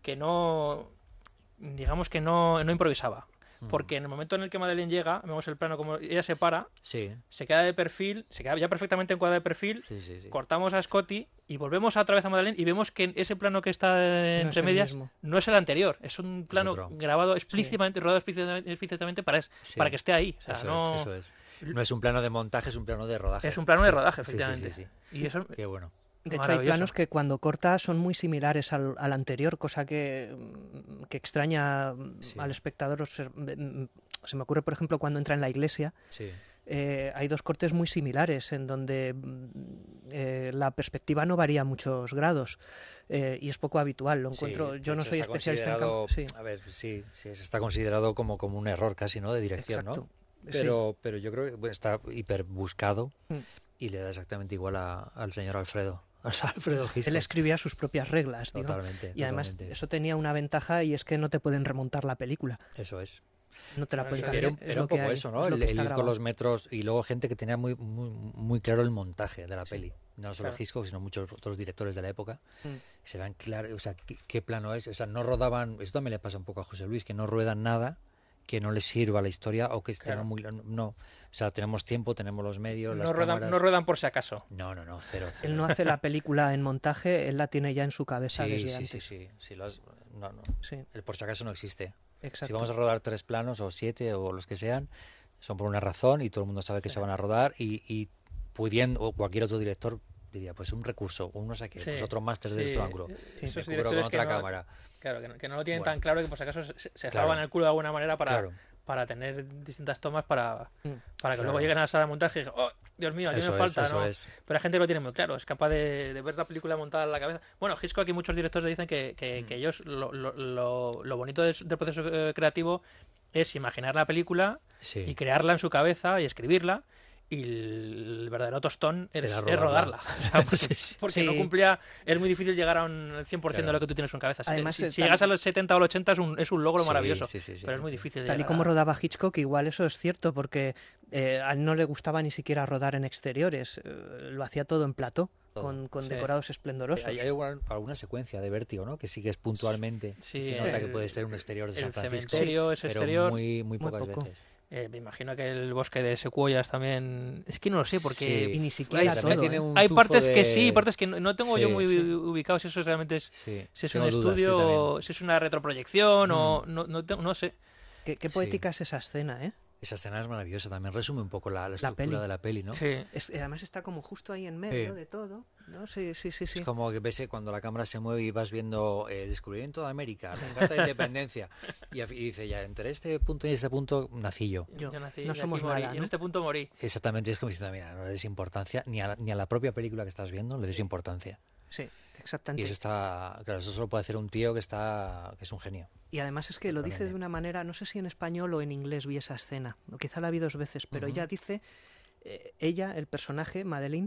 que no, digamos que no, no improvisaba. Porque en el momento en el que Madeleine llega, vemos el plano como ella se para, sí. se queda de perfil, se queda ya perfectamente encuadrada de perfil, Sí, sí, sí. cortamos a Scotty y volvemos otra vez a Madeleine y vemos que ese plano que está No entre es el medias mismo. no es el anterior, es un plano otro. grabado explícitamente, rodado explícitamente, explícitamente para, es- Sí. para que esté ahí. O sea, Eso no, es, eso es. No es un plano de montaje, es un plano de rodaje. es un plano de Sí, rodaje, sí, sí, efectivamente. sí, sí. Y eso, Qué bueno. De hecho, hay maravilloso. planos que cuando corta son muy similares al, al anterior, cosa que, mm, que extraña mm, Sí. al espectador. obser- mm, Se me ocurre, por ejemplo, cuando entra en la iglesia, Sí. eh, hay dos cortes muy similares en donde mm, eh, la perspectiva no varía muchos grados eh, y es poco habitual. Lo encuentro. Sí, Yo de no hecho, soy está especialista en considerado- campo. Sí, A ver, sí, sí, eso está considerado como, como un error casi, ¿no? De dirección, exacto. ¿no? Sí. Pero, pero yo creo que bueno, está hiper buscado Mm. y le da exactamente igual a- al señor Alfredo. A Alfredo Hitchcock. Él escribía sus propias reglas, digo. Totalmente. Y además totalmente. eso tenía una ventaja y es que no te pueden remontar la película. Eso es. No te la Pero pueden eso cambiar. Era, un- es era lo un que poco hay, eso, ¿no? es lo El, que el está ir con grabado. los metros y luego gente que tenía muy, muy, muy claro el montaje de la Sí. peli. No solo Claro. Hitchcock, sino muchos otros directores de la época. Mm. Se vean claro, o sea, qué, qué plano es. O sea, no rodaban, eso también le pasa un poco a José Luis, que no ruedan nada que no les sirva a la historia o que Claro. estén muy... No, o sea, tenemos tiempo, tenemos los medios, las no, ruedan, cámaras... no ruedan por si acaso. No, no, no, cero, cero. Él no hace la película en montaje, él la tiene ya en su cabeza Sí, desde sí, sí, antes. sí, sí, lo has- no, no. Sí, El por si acaso no existe. exacto. Si vamos a rodar tres planos o siete o los que sean, son por una razón y todo el mundo sabe que Sí. se van a rodar y, y pudiendo, o cualquier otro director diría, pues un recurso, un no sé qué, Sí, pues otro máster de sí, este ángulo. esos Me cubro directores con que otra no- cámara. Claro, que no, que no lo tienen Bueno. tan claro que por si acaso se, se Claro. jaban el culo de alguna manera para, Claro, para tener distintas tomas para, Mm. para que Claro. luego lleguen a la sala de montaje y digan, oh, Dios mío, aquí eso me es, falta, eso ¿no? es. Pero la gente lo tiene muy claro, es capaz de, de ver la película montada en la cabeza. Bueno, Hitchcock y muchos directores dicen que, que, Mm. que ellos, lo, lo, lo, lo bonito del, del proceso eh, creativo es imaginar la película Sí. y crearla en su cabeza y escribirla. Y el verdadero tostón es, Era es rodarla. rodarla. O sea, porque Sí, sí. porque Sí. no cumplía, es muy difícil llegar a un cien por ciento de Claro. lo que tú tienes en cabeza. Si- Además, si, es si tal- llegas a los setenta o los ochenta es un, es un logro Sí, maravilloso. sí, sí, sí, pero es sí, muy sí. difícil de Tal y llegar como a- rodaba Hitchcock, igual eso es cierto, porque eh, a él no le gustaba ni siquiera rodar en exteriores, eh, lo hacía todo en plató, Todo. con, con Sí. decorados esplendorosos. Hay, hay alguna, alguna secuencia de Vértigo, ¿no? Que sigues puntualmente. Sí, se nota el- que puede ser un exterior de San el Francisco. cementerio es pero exterior. muy, muy muy pocas poco. veces. Eh, me imagino que el bosque de secuoyas también. Es que no lo sé, porque. Sí. Y ni hay, siquiera También todo, tiene ¿eh? un hay tufo partes que de- sí, partes que no, no tengo yo Sí, muy sí. ubicado si eso realmente es, Sí, si es un tengo dudas, sí, estudio también. o si es una retroproyección o. Mm. No, no, tengo- no sé. Qué, qué Sí. poética es esa escena, ¿eh? Esa escena es maravillosa, también resume un poco la, la estructura peli. de la peli, ¿no? Sí. Es- además está como justo ahí en medio Sí. de todo, ¿no? Sí, sí, sí, sí. Es como que ves eh, cuando la cámara se mueve y vas viendo el descubrimiento de América, la carta de independencia, y, af- y dice ya, entre este punto y este punto nací yo. Yo, nací no y aquí somos morí, nada, y en ¿no? este punto morí. Exactamente, es como diciendo, mira, no le des importancia, ni a, la, ni a la propia película que estás viendo le des importancia. Sí, Y exactamente. eso está, claro, eso solo puede hacer un tío que está, que es un genio. Y además es que lo dice de una manera, no sé si en español o en inglés vi esa escena, o quizá la vi dos veces, pero Ujú. ella dice, eh, ella, el personaje, Madeleine,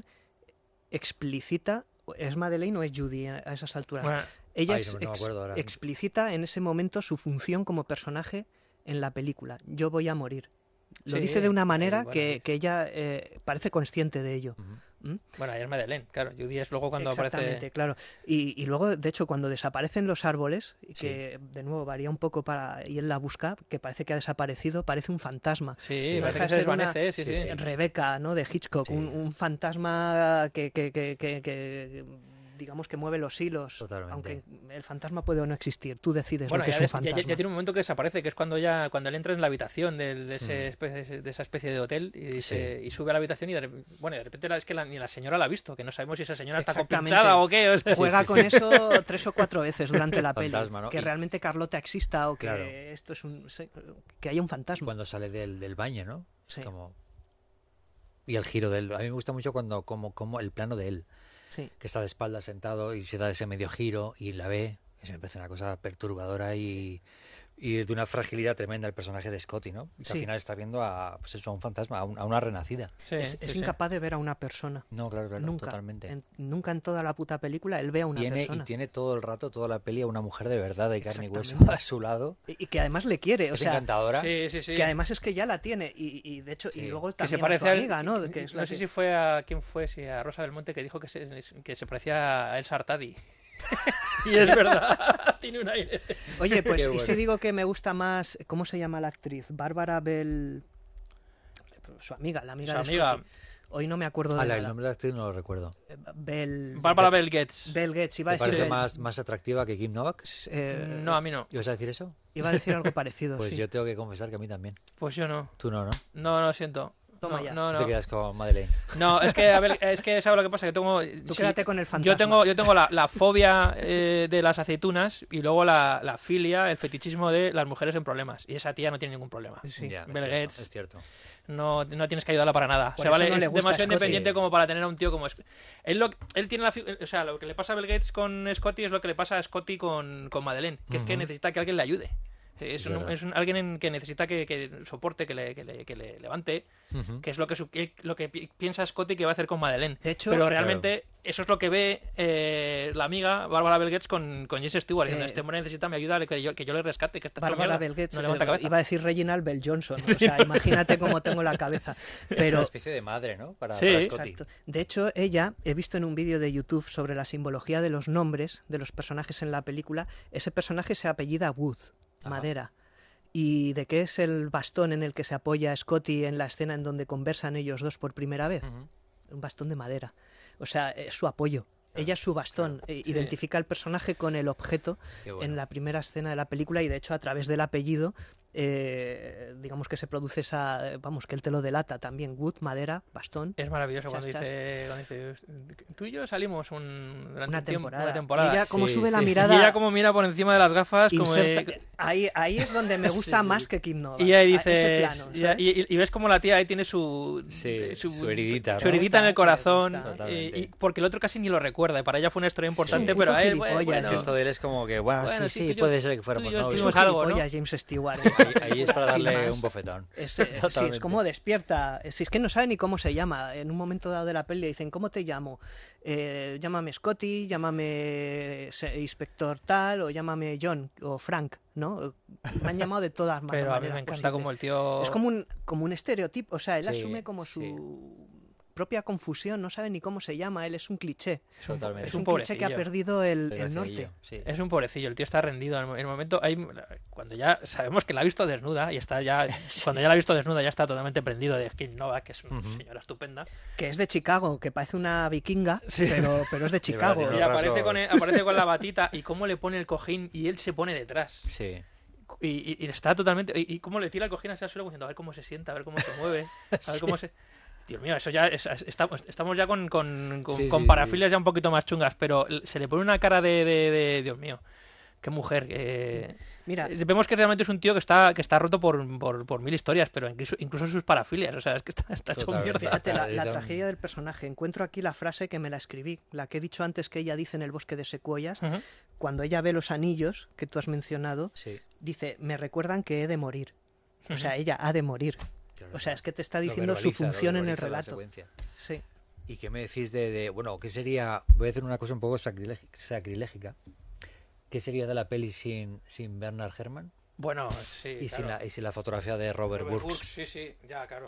explicita, ¿es Madeleine o es Judy a a esas alturas? Bueno, Ella Ay, ex- no- no me ex- acuerdo ahora. explicita en ese momento su función como personaje en la película. Yo voy a morir. Lo Sí, dice de una ahí, manera bueno, que, es- que ella eh, parece consciente de ello. Ujú. ¿Mm? bueno, ahí es Madeleine, claro. Judy es luego cuando Exactamente, aparece. claro. Y, y luego, de hecho, cuando desaparecen los árboles, y que de nuevo varía un poco para y él la busca, que parece que ha desaparecido, parece un fantasma. Sí, Sí, parece deja que se de ser una- desvanece, sí, sí, sí. sí. Rebeca, ¿no? De Hitchcock, Sí. un, un fantasma que, que, que, que- que, digamos que mueve los hilos. Totalmente. Aunque el fantasma puede o no existir, tú decides Bueno, lo que ya, es un ves- ya- ya- fantasma. ya tiene un momento que desaparece, que es cuando ya cuando él entra en la habitación del- de, ese Mm. especie- de esa especie de hotel y, dice- Sí. y sube a la habitación y de, rep- bueno, de repente la- es que la- ni la señora la ha visto, que no sabemos si esa señora está Exactamente. compinchada o qué. O sea, Juega Sí, sí, con sí. eso tres o cuatro veces durante la peli. Fantasma, ¿no? Que Y- realmente Carlota exista o que Claro. esto es un sí, que haya un fantasma. Cuando sale del, del baño, ¿no? Sí. Como... Y el giro del... A mí me gusta mucho cuando como, como el plano de él, Sí. que está de espaldas sentado y se da ese medio giro y la ve. Eso me parece una cosa perturbadora y, y de una fragilidad tremenda el personaje de Scotty, ¿no? Y que Sí. al final está viendo a, pues eso, a un fantasma, a, un- a una renacida. sí, es sí, es sí. incapaz de ver a una persona. No, claro, claro, Nunca. totalmente. En- nunca en toda la puta película él ve a una Tiene, y persona. tiene todo el rato, toda la peli, a una mujer de verdad, de carne y hueso Exactamente. a su lado. Y, y que además le quiere, o Es sea, encantadora. Sí, sí, sí. que además es que ya la tiene y, y de hecho Sí. y luego Que también se a parece su al- amiga, ¿no? Que es no la sé que- si fue a quién fue, si a Rosa Belmonte que dijo que se, que se parecía a Elsa Artadi. Y es verdad, tiene un aire. Oye, pues Qué y bueno. si digo que me gusta más, ¿cómo se llama la actriz? Bárbara Bel... Su amiga, la amiga Su de amiga. Scotty. Hoy no me acuerdo de Ala, el nada. nombre de la actriz no lo recuerdo. Bel... Bárbara Bel Getz. Bel Getz, iba a ¿Te decir... parece el- más, más atractiva que Kim Novak? eh, No, a mí no. ¿Ibas a decir eso? Iba a decir algo parecido, Pues sí. yo tengo que confesar que a mí también. Pues yo no. Tú no, ¿no? No, no lo siento. Toma no, ya. no, Tú te no. quedas con Madeleine. No, es que, a ver, es que ¿sabes lo que pasa? Que tengo... Tú sí, quédate con el fantasma. yo tengo, yo tengo la, la fobia eh, de las aceitunas y luego la, la filia, el fetichismo de las mujeres en problemas. Y esa tía no tiene ningún problema. Sí. Ya, es Bill cierto, Gates. es cierto. No, no tienes que ayudarla para nada. Por O sea, eso vale, no le es gusta demasiado Scotty. independiente como para tener a un tío como... Sc- Él, lo, él tiene la... fi- O sea, lo que le pasa a Bill Gates con Scotty es lo que le pasa a Scotty con, con Madeleine. Que es que Ujú. necesita que alguien le ayude. Es, Es un, verdad. es un- alguien en que necesita que, que soporte, que le, que, le, que le levante, Ujú. que es lo que, su- que- lo que pi- piensa Scotty que va a hacer con Madeleine. De hecho, Pero realmente eso es lo que ve eh, la amiga Bárbara Bel Getz con, con Jesse Stewart. diciendo, Eh, este hombre necesita mi ayuda, que yo, que yo le rescate, que está hecho Bárbara mierda, Bel Getz, no levanta eh, cabeza. iba a decir Reginald Bell Johnson. O sea, imagínate cómo tengo la cabeza. Es Pero una especie de madre, ¿no? Para, Sí. para Scotty. exacto. De hecho, ella, he visto en un vídeo de YouTube sobre la simbología de los nombres de los personajes en la película, ese personaje se apellida Wood, Ajá. madera. ¿Y de qué es el bastón en el que se apoya Scotty en la escena en donde conversan ellos dos por primera vez? Ujú. Un bastón de madera. O sea, es su apoyo. Ella es su bastón. Eh, Sí. Identifica al personaje con el objeto Qué bueno. en la primera escena de la película y de hecho a través del apellido, eh, digamos que se produce esa, eh, vamos, que él te lo delata también. Wood, madera, bastón. Es maravilloso cuando Chas, chas. dice, cuando dice, tú y yo salimos un, durante Una un tiempo- temporada. una temporada. Y ella como Sí, sube la sí. mirada... Y ella como mira por encima de las gafas, como de- inserta- ahí, ahí es donde me gusta Sí, sí. más que Kim Novak. y ahí a- ese dice plano, y, ¿sabes? y- y ves como la tía ahí tiene su Sí, su heridita, su ¿no? heridita en el Me gusta, corazón, me gusta. eh, Totalmente. y porque el otro casi ni lo recuerda, y para ella fue una historia importante, un pero puto a él gilipollas, bueno, El gesto de él es como que, bueno, Bueno, sí, sí, sí, tú y yo- puede ser que tú fuéramos y yo novios. Es un estuvimos algo, ¿no? gilipollas, James Stewart. Ahí, ahí es para Sin darle más. un bofetón. Es, eh, sí, es Totalmente. como despierta. Si es que no sabe ni cómo se llama. En un momento dado de la peli le dicen, ¿cómo te llamo? Eh, llámame Scotty, llámame se- Inspector tal, o llámame John, o Frank, ¿no? Me han llamado de todas maneras. pero a mí me encanta como el tío Es como un, como un estereotipo. O sea, él Sí, asume como su propia confusión, no sabe ni cómo se llama. Él es un cliché. es un, Totalmente. Es es un, un cliché que ha pobrecillo. perdido el, Pero el norte. feillo, sí. Es un pobrecillo, el tío está rendido. En el momento, hay, cuando ya sabemos que la ha visto desnuda y está ya, cuando ya la ha visto desnuda ya está totalmente prendido de Kim Novak, que es una Ujú. señora estupenda. Que es de Chicago, que parece una vikinga, Sí. pero, pero es de Chicago. verdad, Y Los aparece rasgos- con, el- aparece con la batita y cómo le pone el cojín y él se pone detrás. Sí. Y, y- y está totalmente. Y, y cómo le tira el cojín hacia el suelo, como diciendo, a ver cómo se sienta, a ver cómo se mueve, a ver Sí. cómo se. Dios mío, eso ya. Es, es- estamos, estamos ya con, con, con, Sí, con sí, parafilias ya un poquito más chungas, pero se le pone una cara de. de- de- Dios mío, qué mujer. eh, Mira, Vemos que realmente es un tío que está, que está roto por, por, por mil historias, pero incluso, incluso sus parafilias, o sea, es que está, está hecho Totalmente. mierda. fíjate la, la Está- tragedia del personaje. Encuentro aquí la frase que me la escribí, la que he dicho antes que ella dice en el bosque de secuoyas. Ujú. Cuando ella ve los anillos que tú has mencionado, Sí. dice, me recuerdan que he de morir. O sea, ella ha de morir. claro, O sea, es que te está lo diciendo su verbaliza, lo función en el verbaliza la relato. secuencia. Sí. ¿Y qué me decís de, de- bueno, qué sería, voy a decir una cosa un poco sacrilegi- sacrilégica, qué sería de la peli sin, sin Bernard Herrmann Bueno, sí. y, sin claro. la, y sin la fotografía de Robert, Robert Burks? Burks, sí, sí, ya, claro.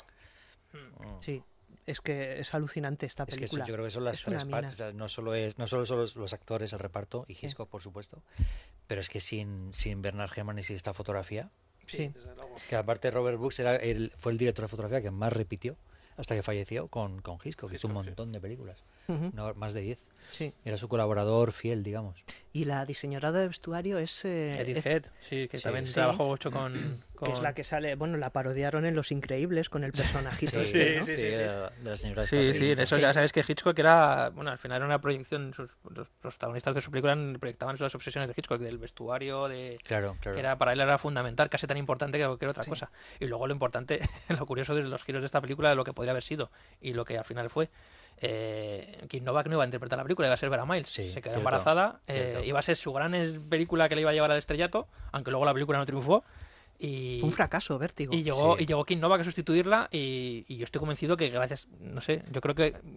Mm. Sí, es que es alucinante esta Es que eso, película. yo creo que son las Es una tres mina. partes, o sea, no solo es, no solo son los, los actores, el reparto y Hitchcock, por supuesto, pero es que sin, sin Bernard Herrmann y sin esta fotografía, Sí. desde luego. que aparte Robert Brooks era el, fue el director de fotografía que más repitió hasta que falleció con, con Hitchcock, que hizo un Hitchcock, sí. montón de películas, Ujú, no, más de diez. sí. Era su colaborador fiel, digamos. Y la diseñadora de vestuario es... eh, Edith es- Head, sí, que Sí, también sí. trabajó mucho con, que es con- la que sale, bueno, la parodiaron en Los Increíbles con el personajito Sí, este, ¿no? sí, sí, sí. era de la señora Sí, esta, sí, en eso Sí. ya sabes que Hitchcock era, bueno, al final era una proyección, sus- los protagonistas de su película proyectaban las obsesiones de Hitchcock, del vestuario, de Claro, claro. que era para él era fundamental, casi tan importante que cualquier otra Sí. cosa. Y luego lo importante, lo curioso de los giros de esta película, de lo que podría haber sido y lo que al final fue. Eh, Kim Novak no iba a interpretar la película, iba a ser Vera Miles. Sí, se quedó cierto, embarazada, eh, cierto. iba a ser su gran es- película que le iba a llevar al estrellato, aunque luego la película no triunfó. Y, Fue un fracaso, Vértigo. y llegó, Sí. y llegó Kim Novak a sustituirla y, y yo estoy convencido que gracias, no sé, yo creo que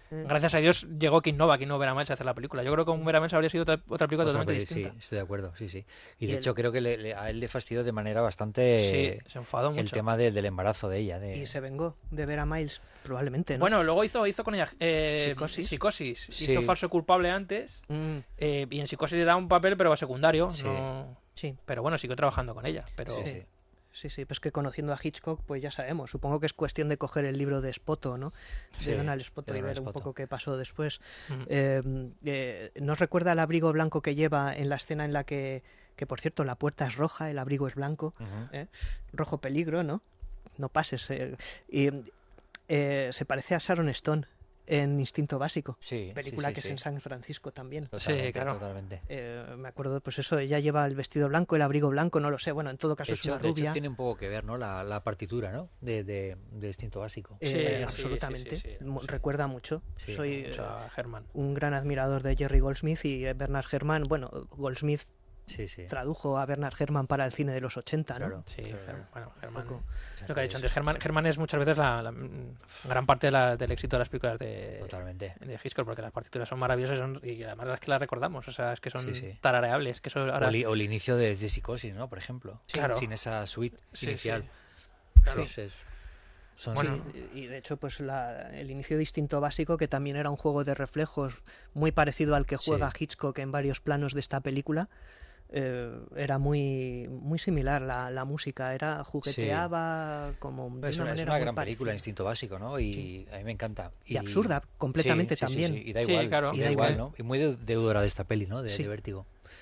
Gracias a Dios llegó King Nova, King Nova Vera Miles a hacer la película. Yo creo que con Vera Miles habría sido otra, otra película Otra totalmente peli, distinta. Sí, estoy de acuerdo, sí, sí. Y, Y de el- hecho creo que le- le- a él le fastidió de manera bastante Sí, se enfadó mucho. el tema de- del embarazo de ella. De... Y se vengó de Vera Miles, probablemente, ¿no? Bueno, luego hizo, hizo con ella eh, Psicosis. Psicosis. Sí. Hizo Falso Culpable antes. Mm, eh, y en Psicosis le da un papel, pero secundario. Sí. no- sí. Pero bueno, siguió trabajando con ella. Pero Sí, Sí. sí. Sí, sí, pues que conociendo a Hitchcock, pues ya sabemos. Supongo que es cuestión de coger el libro de Spoto, ¿no? Sí, De Donald Spoto de y Donald ver un Spoto. poco qué pasó después. Ujú. Eh, eh, ¿Nos recuerda el abrigo blanco que lleva en la escena en la que, que por cierto, la puerta es roja, el abrigo es blanco? Ujú. ¿eh? Rojo peligro, ¿no? No pases. eh. Y eh, se parece a Sharon Stone en Instinto Básico, Sí, película sí, sí, que sí. es en San Francisco también. Totalmente, Sí, claro. totalmente. Eh, me acuerdo, pues eso, ella lleva el vestido blanco, el abrigo blanco, no lo sé. Bueno, en todo caso De es hecho, una de hecho, rubia. tiene un poco que ver, ¿no? La, la partitura, ¿no? De, de, de Instinto Básico. Eh, Sí, sí, absolutamente. sí, sí, sí, Mu- sí. Recuerda mucho. Sí, Soy mucho eh, a Herman. un gran admirador de Jerry Goldsmith y eh, Bernard Herrmann. Bueno, Goldsmith Sí, sí. tradujo a Bernard Herrmann para el cine de los ochenta, ¿no? Claro. Sí, Claro. Her- bueno, Un Herman. poco. Lo que ha dicho antes, Herman, Herman es muchas veces la, la- gran parte de la- del éxito de las películas de, Totalmente. de Hitchcock, porque las partituras son maravillosas son- y además es que las recordamos, o sea, es que son Sí, sí. tarareables. Que eso O, ahora... el, o el inicio de, de Psicosis, ¿no? Por ejemplo. Claro. Sin esa suite Sí, inicial. sí. Claro. Es- es- son- Bueno. Sí, y de hecho, pues la- el inicio de Instinto Básico, que también era un juego de reflejos muy parecido al que juega Sí. Hitchcock en varios planos de esta película, eh, era muy muy similar la, la música, era jugueteaba como de es una una, es manera una muy gran parecida. película, Instinto Básico, ¿no? Y a mí me encanta. Y absurda, completamente Sí, sí, sí, también. sí, Y da Sí, igual, claro. y Y da da igual, igual. ¿no? Y muy de- deudora de esta peli, ¿no? De, Sí. de Vértigo.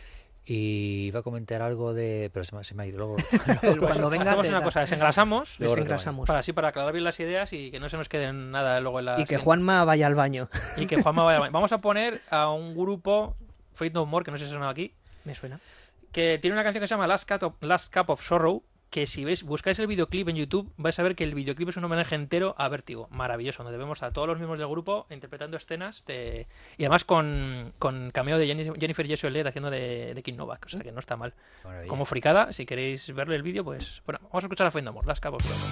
Y iba a comentar algo de... Pero se me, se me ha ido luego. Pero cuando venga Hacemos te una da- cosa, desengrasamos Luego desengrasamos. para así para aclarar bien las ideas y que no se nos queden nada luego en la Y que siguiente- Juanma vaya al baño. y que Juanma vaya. Vamos a poner a un grupo Fate No More, que no sé si suena aquí, Me suena. que tiene una canción que se llama Last Cup of, Last Cup of Sorrow, que si veis, buscáis el videoclip en YouTube, vais a ver que el videoclip es un homenaje entero a Vértigo. Maravilloso, donde vemos a todos los miembros del grupo interpretando escenas de... y además con, con cameo de Jenny- Jennifer Jason Leigh haciendo de, de King Novak, o sea que no está mal. Maravilla. Como fricada, si queréis verle el vídeo, pues bueno, vamos a escuchar a Fate No More, Last Cup of Sorrow.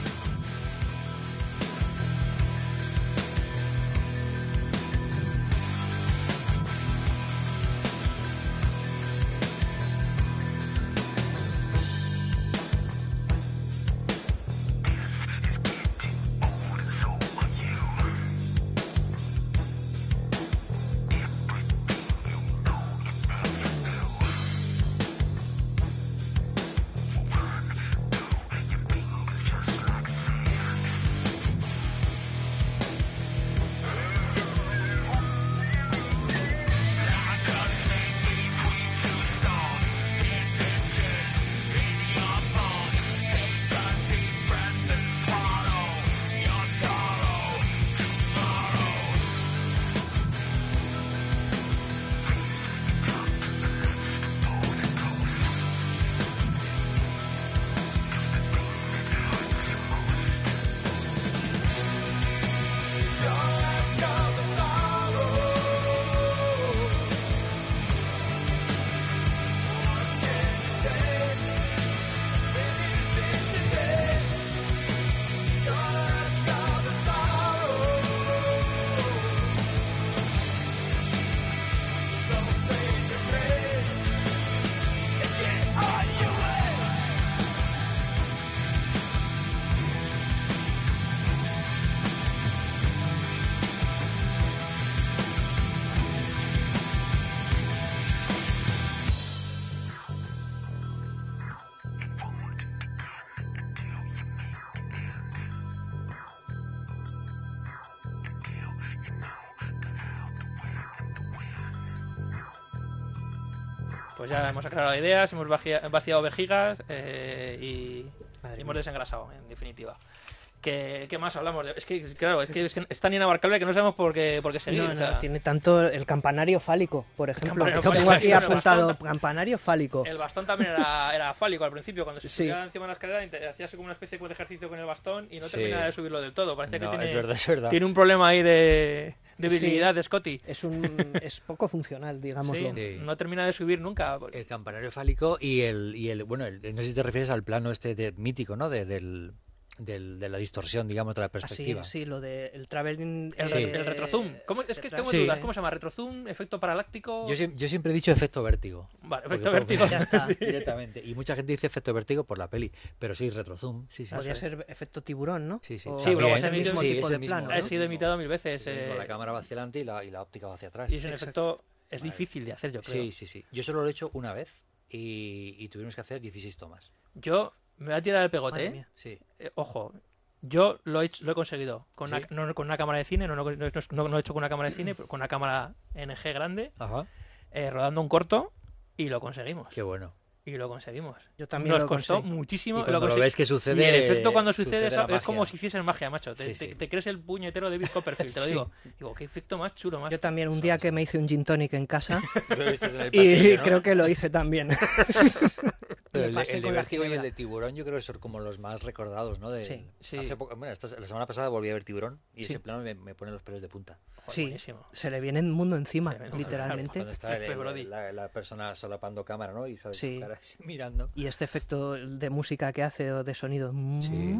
Pues ya hemos aclarado ideas, hemos vacia- vaciado vejigas eh, y, Madre y hemos mía. desengrasado, en definitiva. ¿Qué, qué más hablamos? De- Es que, claro, es que, es que es tan inabarcable que no sabemos por qué, por qué seguir. No, o no, sea, tiene tanto el campanario fálico, por ejemplo. campanario Yo tengo fálico, aquí bueno, apuntado bastante. campanario fálico. El bastón también era, era fálico al principio, cuando se Sí. subía encima de la escalera, inte- hacía así como una especie de ejercicio con el bastón y no Sí. terminaba de subirlo del todo. Parece No, que tiene, es verdad, es verdad. tiene un problema ahí de, de Sí. virilidad de Scotty. Es un es poco funcional, digámoslo. Sí, Sí. no termina de subir nunca. El campanario fálico y el, y el bueno, el- no sé si te refieres al plano este de, mítico, ¿no? De, del, del, de la distorsión, digamos, de la perspectiva. Ah, sí, sí, lo del de traveling... El, Sí. el retrozoom. ¿Cómo, es que tengo Sí. dudas. ¿Cómo se llama? ¿Retrozoom? ¿Efecto paraláctico? Yo, siem- yo siempre he dicho efecto vértigo. Vale, Porque efecto por- vértigo. Ya está. Sí. Directamente. Y mucha gente dice efecto vértigo por la peli, pero sí, retrozoom. Sí, sí. Podría Eso es. ser efecto tiburón, ¿no? Sí, sí. O Sí, También, luego es el se mismo emite- tipo sí, de es el plano, mismo. Ha ¿no? sido imitado mil veces. Sí, con eh, la cámara va hacia adelante y la, y la óptica va hacia atrás. Y es un Exacto. efecto... Es Vale. difícil de hacer, yo creo. Sí, sí, sí. Yo solo lo he hecho una vez y, y tuvimos que hacer dieciséis tomas. Yo me voy a tirar el pegote, Madre ¿eh? mía. Sí. Eh, Ojo, yo lo he, hecho- lo he conseguido. Con, ¿Sí? una, no con una cámara de cine, no, no, no, no- no lo he hecho con una cámara de cine, pero con una cámara N G grande, Ajá. eh, rodando un corto, y lo conseguimos. Qué bueno. Y lo conseguimos. Yo también Nos lo costó conseguí. muchísimo. Y cuando lo conseguí- ves que sucede, y el efecto cuando sucede, sucede la es, es como magia. si hiciesen magia, macho. Te, Sí, te- sí. te crees el puñetero de David Copperfield, te lo Sí. digo. Digo, qué efecto más chulo, más. Yo también, un día que me hice un gin tonic en casa Lo viste en el y pasillo, ¿no? creo que lo hice también. Pero Me el, de- pasé el de con la Vértigo y el ginebra. de Tiburón yo creo que son como los más recordados, ¿no? De, Sí, sí. Hace poco, bueno, esta- la semana pasada volví a ver Tiburón y Sí. ese plano me, me pone los pelos de punta. Joder, Sí, buenísimo. se le viene el mundo encima, Se le viene- literalmente. Cuando está el- Jefe el- Brody. la, la persona solapando cámara, ¿no? Y sabes, Sí. su cara así mirando. Y este efecto de música que hace o de sonido. Sí.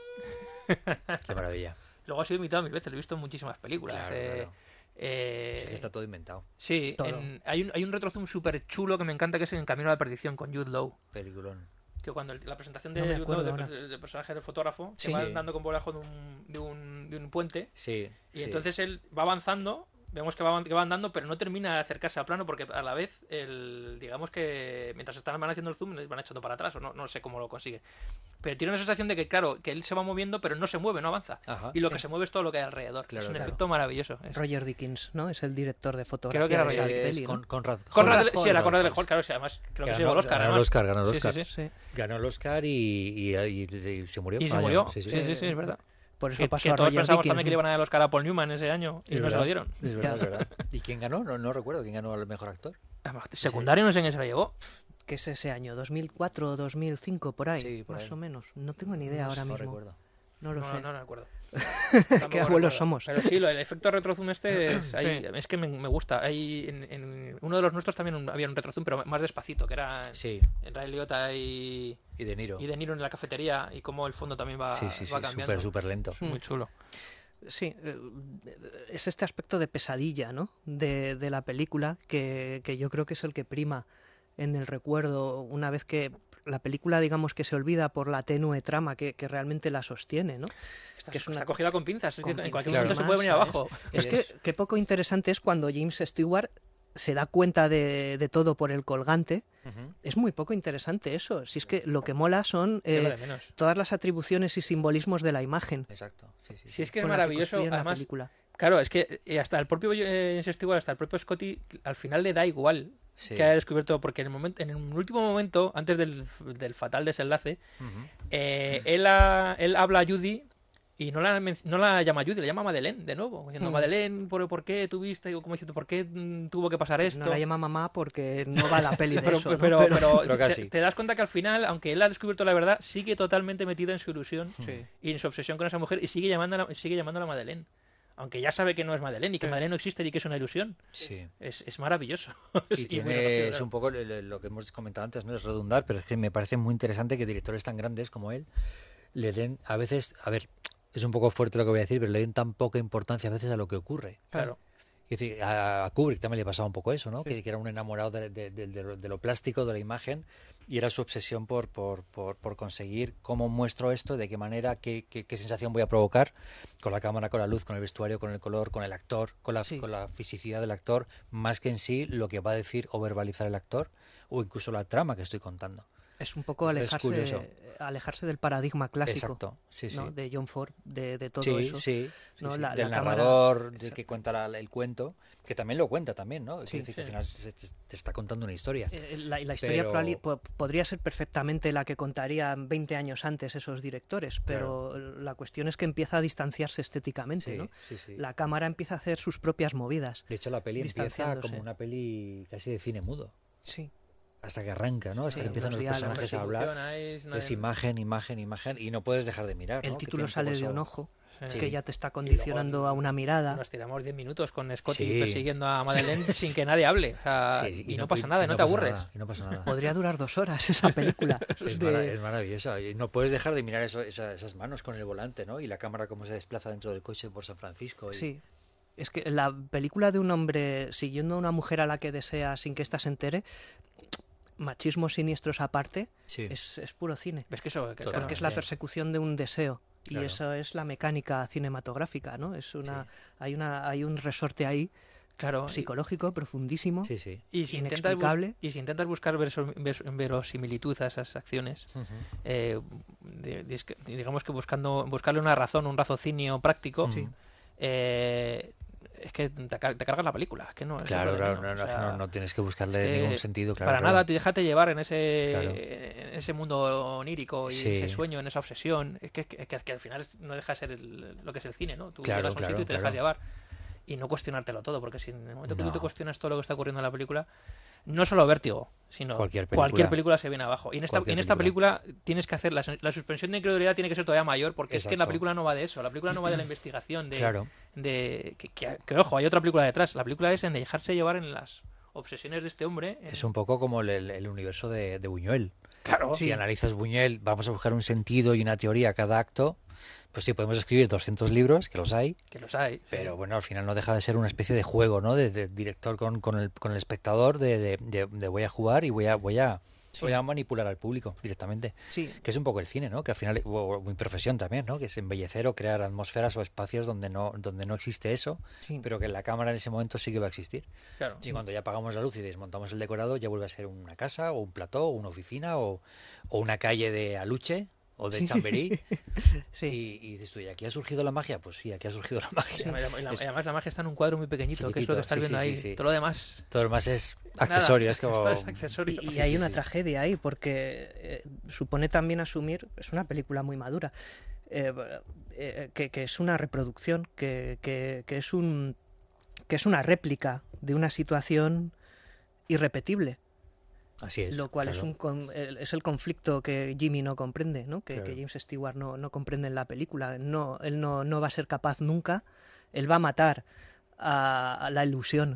Qué maravilla. Luego ha sido imitado mil veces, lo he visto en muchísimas películas. Claro, eh, claro. eh, Sí que está todo inventado. sí, Todo. en- hay, un, hay un retrozoom súper chulo que me encanta, que es En Camino a la Perdición, con Jude Law. Peliculón. Que cuando el- la presentación No de me Jude acuerdo Law, del, ahora. del- del personaje del fotógrafo, Sí. se va Sí. andando con por debajo de un, de, un, de un puente, Sí. y sí. entonces él va avanzando, vemos que va, avan- que va andando, pero no termina de acercarse al plano porque a la vez, el, digamos que mientras están van haciendo el zoom, les van echando para atrás, o no, no sé cómo lo consigue. Pero tiene una sensación de que, claro, que él se va moviendo, pero no se mueve, no avanza. Ajá. Y lo que Sí. se mueve es todo lo que hay alrededor. Claro, es un claro. efecto maravilloso. Es- Roger Dickens, ¿no? Es el director de fotografía. Creo que era de esa Roger Es peli, ¿no? con, Conrad. Conrad, Conrad sí, era Hall. Conrad del Hall, claro, sí, además creo que se llevó el Ganó, Oscar. ganó el además. Oscar, ganó el Sí, sí, Oscar. sí. Sí. Ganó el Oscar y, y- y- y se murió. Y se Vaya, murió. Sí, Sí, sí. sí, sí, es verdad. Por eso Que, pasó que a todos Roger pensamos Dickens. también que le iban a dar el Oscar a Paul Newman ese año y Es no se verdad. lo dieron. Es verdad, es verdad. ¿Y quién ganó? No, no recuerdo quién ganó al mejor actor. Además, secundario no sé quién se lo llevó. ¿Qué es ese año? ¿dos mil cuatro o dos mil cinco? Por ahí, Sí, por más ahí. o menos. No tengo ni idea No ahora No mismo. recuerdo. No lo No, sé. no, no recuerdo. Qué Tampoco abuelos recuerdo. somos. Pero sí, lo, el efecto retrozoom este es, ahí- es que me, me gusta. Hay, en, en uno de los nuestros también un- había un retrozoom, pero más despacito, que era Sí, en Ray Liotta y, y De Niro. y De Niro en la cafetería y cómo el fondo también va, Sí, sí, sí, va cambiando. súper, súper lento. Muy chulo. Sí, eh, es este aspecto de pesadilla, ¿no? De, de la película que, que yo creo que es el que prima en el recuerdo una vez que la película, digamos, que se olvida por la tenue trama que, que realmente la sostiene, ¿no? Está, Que es una- está cogida con pinzas, es con que en pinzas cualquier Claro. momento se más, puede venir ¿sabes? abajo. Es que qué poco interesante es cuando James Stewart se da cuenta de, de todo por el colgante. Ujú. Es muy poco interesante eso. Si es que lo que mola son Se eh, echa de menos. todas las atribuciones y simbolismos de la imagen. Exacto. Sí, sí, Si es que es con la que maravilloso, construyen la además, película. claro, es que eh, hasta el propio eh, James Stewart, hasta el propio Scotty, al final le da igual Sí. que haya descubierto, porque en el momento, en un último momento, antes del, del fatal desenlace, Ujú. eh, él, ha- él habla a Judy y no la, men- no la llama Judy, la llama Madeleine de nuevo, diciendo, Hmm. Madeleine, ¿por, por qué tuviste? Digo, como diciendo, ¿por qué mm, tuvo que pasar esto? No la llama mamá porque no va la peli de pero, eso, ¿no? pero, Pero- pero Pero te- casi. te, das cuenta que al final, aunque él ha descubierto la verdad, sigue totalmente metido en su ilusión Sí. y en su obsesión con esa mujer y sigue llamándola, sigue llamándola Madeleine. Aunque ya sabe que no es Madeleine y que Sí. Madeleine no existe y que es una ilusión. Sí. Es, es maravilloso. Y Y tiene, muy gracioso, es claro. un poco lo- lo lo que hemos comentado antes, no es redundar, pero es que me parece muy interesante que directores tan grandes como él le den, a veces, a ver, es un poco fuerte lo que voy a decir, pero le den tan poca importancia a veces a lo que ocurre. Claro. Es decir, a a Kubrick también le pasaba un poco eso, ¿no? Que, que era un enamorado de, de- de- de lo- de lo plástico, de la imagen, y era su obsesión por, por, por, por conseguir cómo muestro esto, de qué manera, qué, qué, qué sensación voy a provocar con la cámara, con la luz, con el vestuario, con el color, con el actor, con la, Sí. con la fisicidad del actor, más que en sí lo que va a decir o verbalizar el actor, o incluso la trama que estoy contando. Es un poco Es alejarse, curioso. alejarse del paradigma clásico, Exacto, sí, sí. ¿no? De John Ford, de, de todo sí, eso. sí, sí, ¿no? sí. La- Del la cámara- narrador, de que Exacto. cuenta la- el cuento, que también lo cuenta también, ¿no? Sí, Quiere decir que sí. al final se- te, te está contando una historia. Eh, La, y la historia Pero- probably- po- podría ser perfectamente la que contarían veinte años antes esos directores, pero la cuestión es que empieza a distanciarse estéticamente, Sí, ¿no? sí, sí. La cámara empieza a hacer sus propias movidas. De hecho, la peli empieza distanciándose. como una peli casi de cine mudo. Sí. hasta que arranca, ¿no? Hasta Sí, que empiezan los los diálogos. personajes a hablar. Ahí, no Es hay- imagen, imagen, imagen, y no puedes dejar de mirar, El ¿no? Que título tiene sale poco de un eso. ojo, Sí. que ya te está Y luego condicionando a una mirada. Nos tiramos diez minutos con Scotty Sí. persiguiendo a Madeleine sin que nadie hable. O sea, Sí, sí, y, no pasa nada, y no, te pasa aburres. nada, y no pasa nada. Podría durar dos horas esa película. Es, de- mara- es maravillosa. Y no puedes dejar de mirar eso, esa- esas manos con el volante, ¿no? Y la cámara cómo se desplaza dentro del coche por San Francisco. Y... Sí. Es que la película de un hombre siguiendo a una mujer a la que desea sin que ésta se entere, machismos siniestros aparte, Sí. es, es puro cine. ¿Ves que eso? Que, Total. claro, Porque es la sí. persecución de un deseo. Y Claro. eso es la mecánica cinematográfica, ¿no? Es una, Sí. hay una, hay un resorte ahí claro, y- psicológico profundísimo. Sí, sí. Y si, intentas bus- inexplicable. y si intentas buscar verso- vers- verosimilitud a esas acciones, Ujú. eh, di- dis- digamos que buscando buscarle una razón, un raciocinio práctico, Sí. eh, es que te, car- te cargas la película. Es que no, eso es Claro, lo de claro, menos, no, o no, sea, no- no tienes que buscarle que ningún sentido, claro. para claro. nada, te déjate llevar en ese, Claro. en ese mundo onírico y Sí. ese sueño, en esa obsesión. Es que, que, que- que al final no deja de ser el- lo que es el cine, ¿no? Tú Claro, llegas a un claro, sitio y te claro. dejas llevar. Y no cuestionártelo todo, porque si en el momento que tú te No. cuestionas todo lo que está ocurriendo en la película, no solo Vértigo, sino Cualquier cualquier película. película, se viene abajo. Y en esta, Cualquier en esta película. película tienes que hacer, la, la suspensión de incredulidad tiene que ser todavía mayor, porque es que la Exacto. película no va de eso, la película no va de la investigación, de, Claro. de que, que- que, ojo, hay otra película detrás, la película es en dejarse llevar en las obsesiones de este hombre. en- Es un poco como el, el universo de, de Buñuel. Claro, Si analizas Buñuel, vamos a buscar un sentido y una teoría a cada acto, pues sí, podemos escribir doscientos libros, que los hay, que los hay. sí. pero bueno, al final no deja de ser una especie de juego, ¿no? De, de director con, con, el, con el espectador, de, de, de- de voy a jugar y voy a, voy a, Sí. voy a manipular al público directamente. Sí, Que es un poco el cine, ¿no? Que al final, o, o mi profesión también, ¿no? Que es embellecer o crear atmósferas o espacios donde no, donde no existe eso, sí. pero que en la cámara en ese momento sí que va a existir. Claro. Y cuando ya apagamos la luz y desmontamos el decorado, ya vuelve a ser una casa, o un plató, o una oficina, o, o una calle de Aluche, o de Chamberí. Sí. Y, y dices tú, ¿y aquí ha surgido la magia? Pues sí, aquí ha surgido la magia. Y la- y la- Es- además la magia está en un cuadro muy pequeñito, que es lo Chiquitito, que estás sí, viendo sí, ahí. sí, sí. Todo lo demás, Todo lo demás es nada, accesorio, es como... esto es accesorio. Y, y Sí, hay sí, una sí. tragedia ahí, porque eh, supone también asumir, es una película muy madura, eh, eh, que, que es una reproducción, que, que, que es un que es una réplica de una situación irrepetible, Así es. lo cual es claro. un con- el- es el conflicto que Jimmy no comprende, ¿no? Que, Claro. que James Stewart no, no comprende en la película. No, él no, no va a ser capaz nunca, él va a matar a, a la ilusión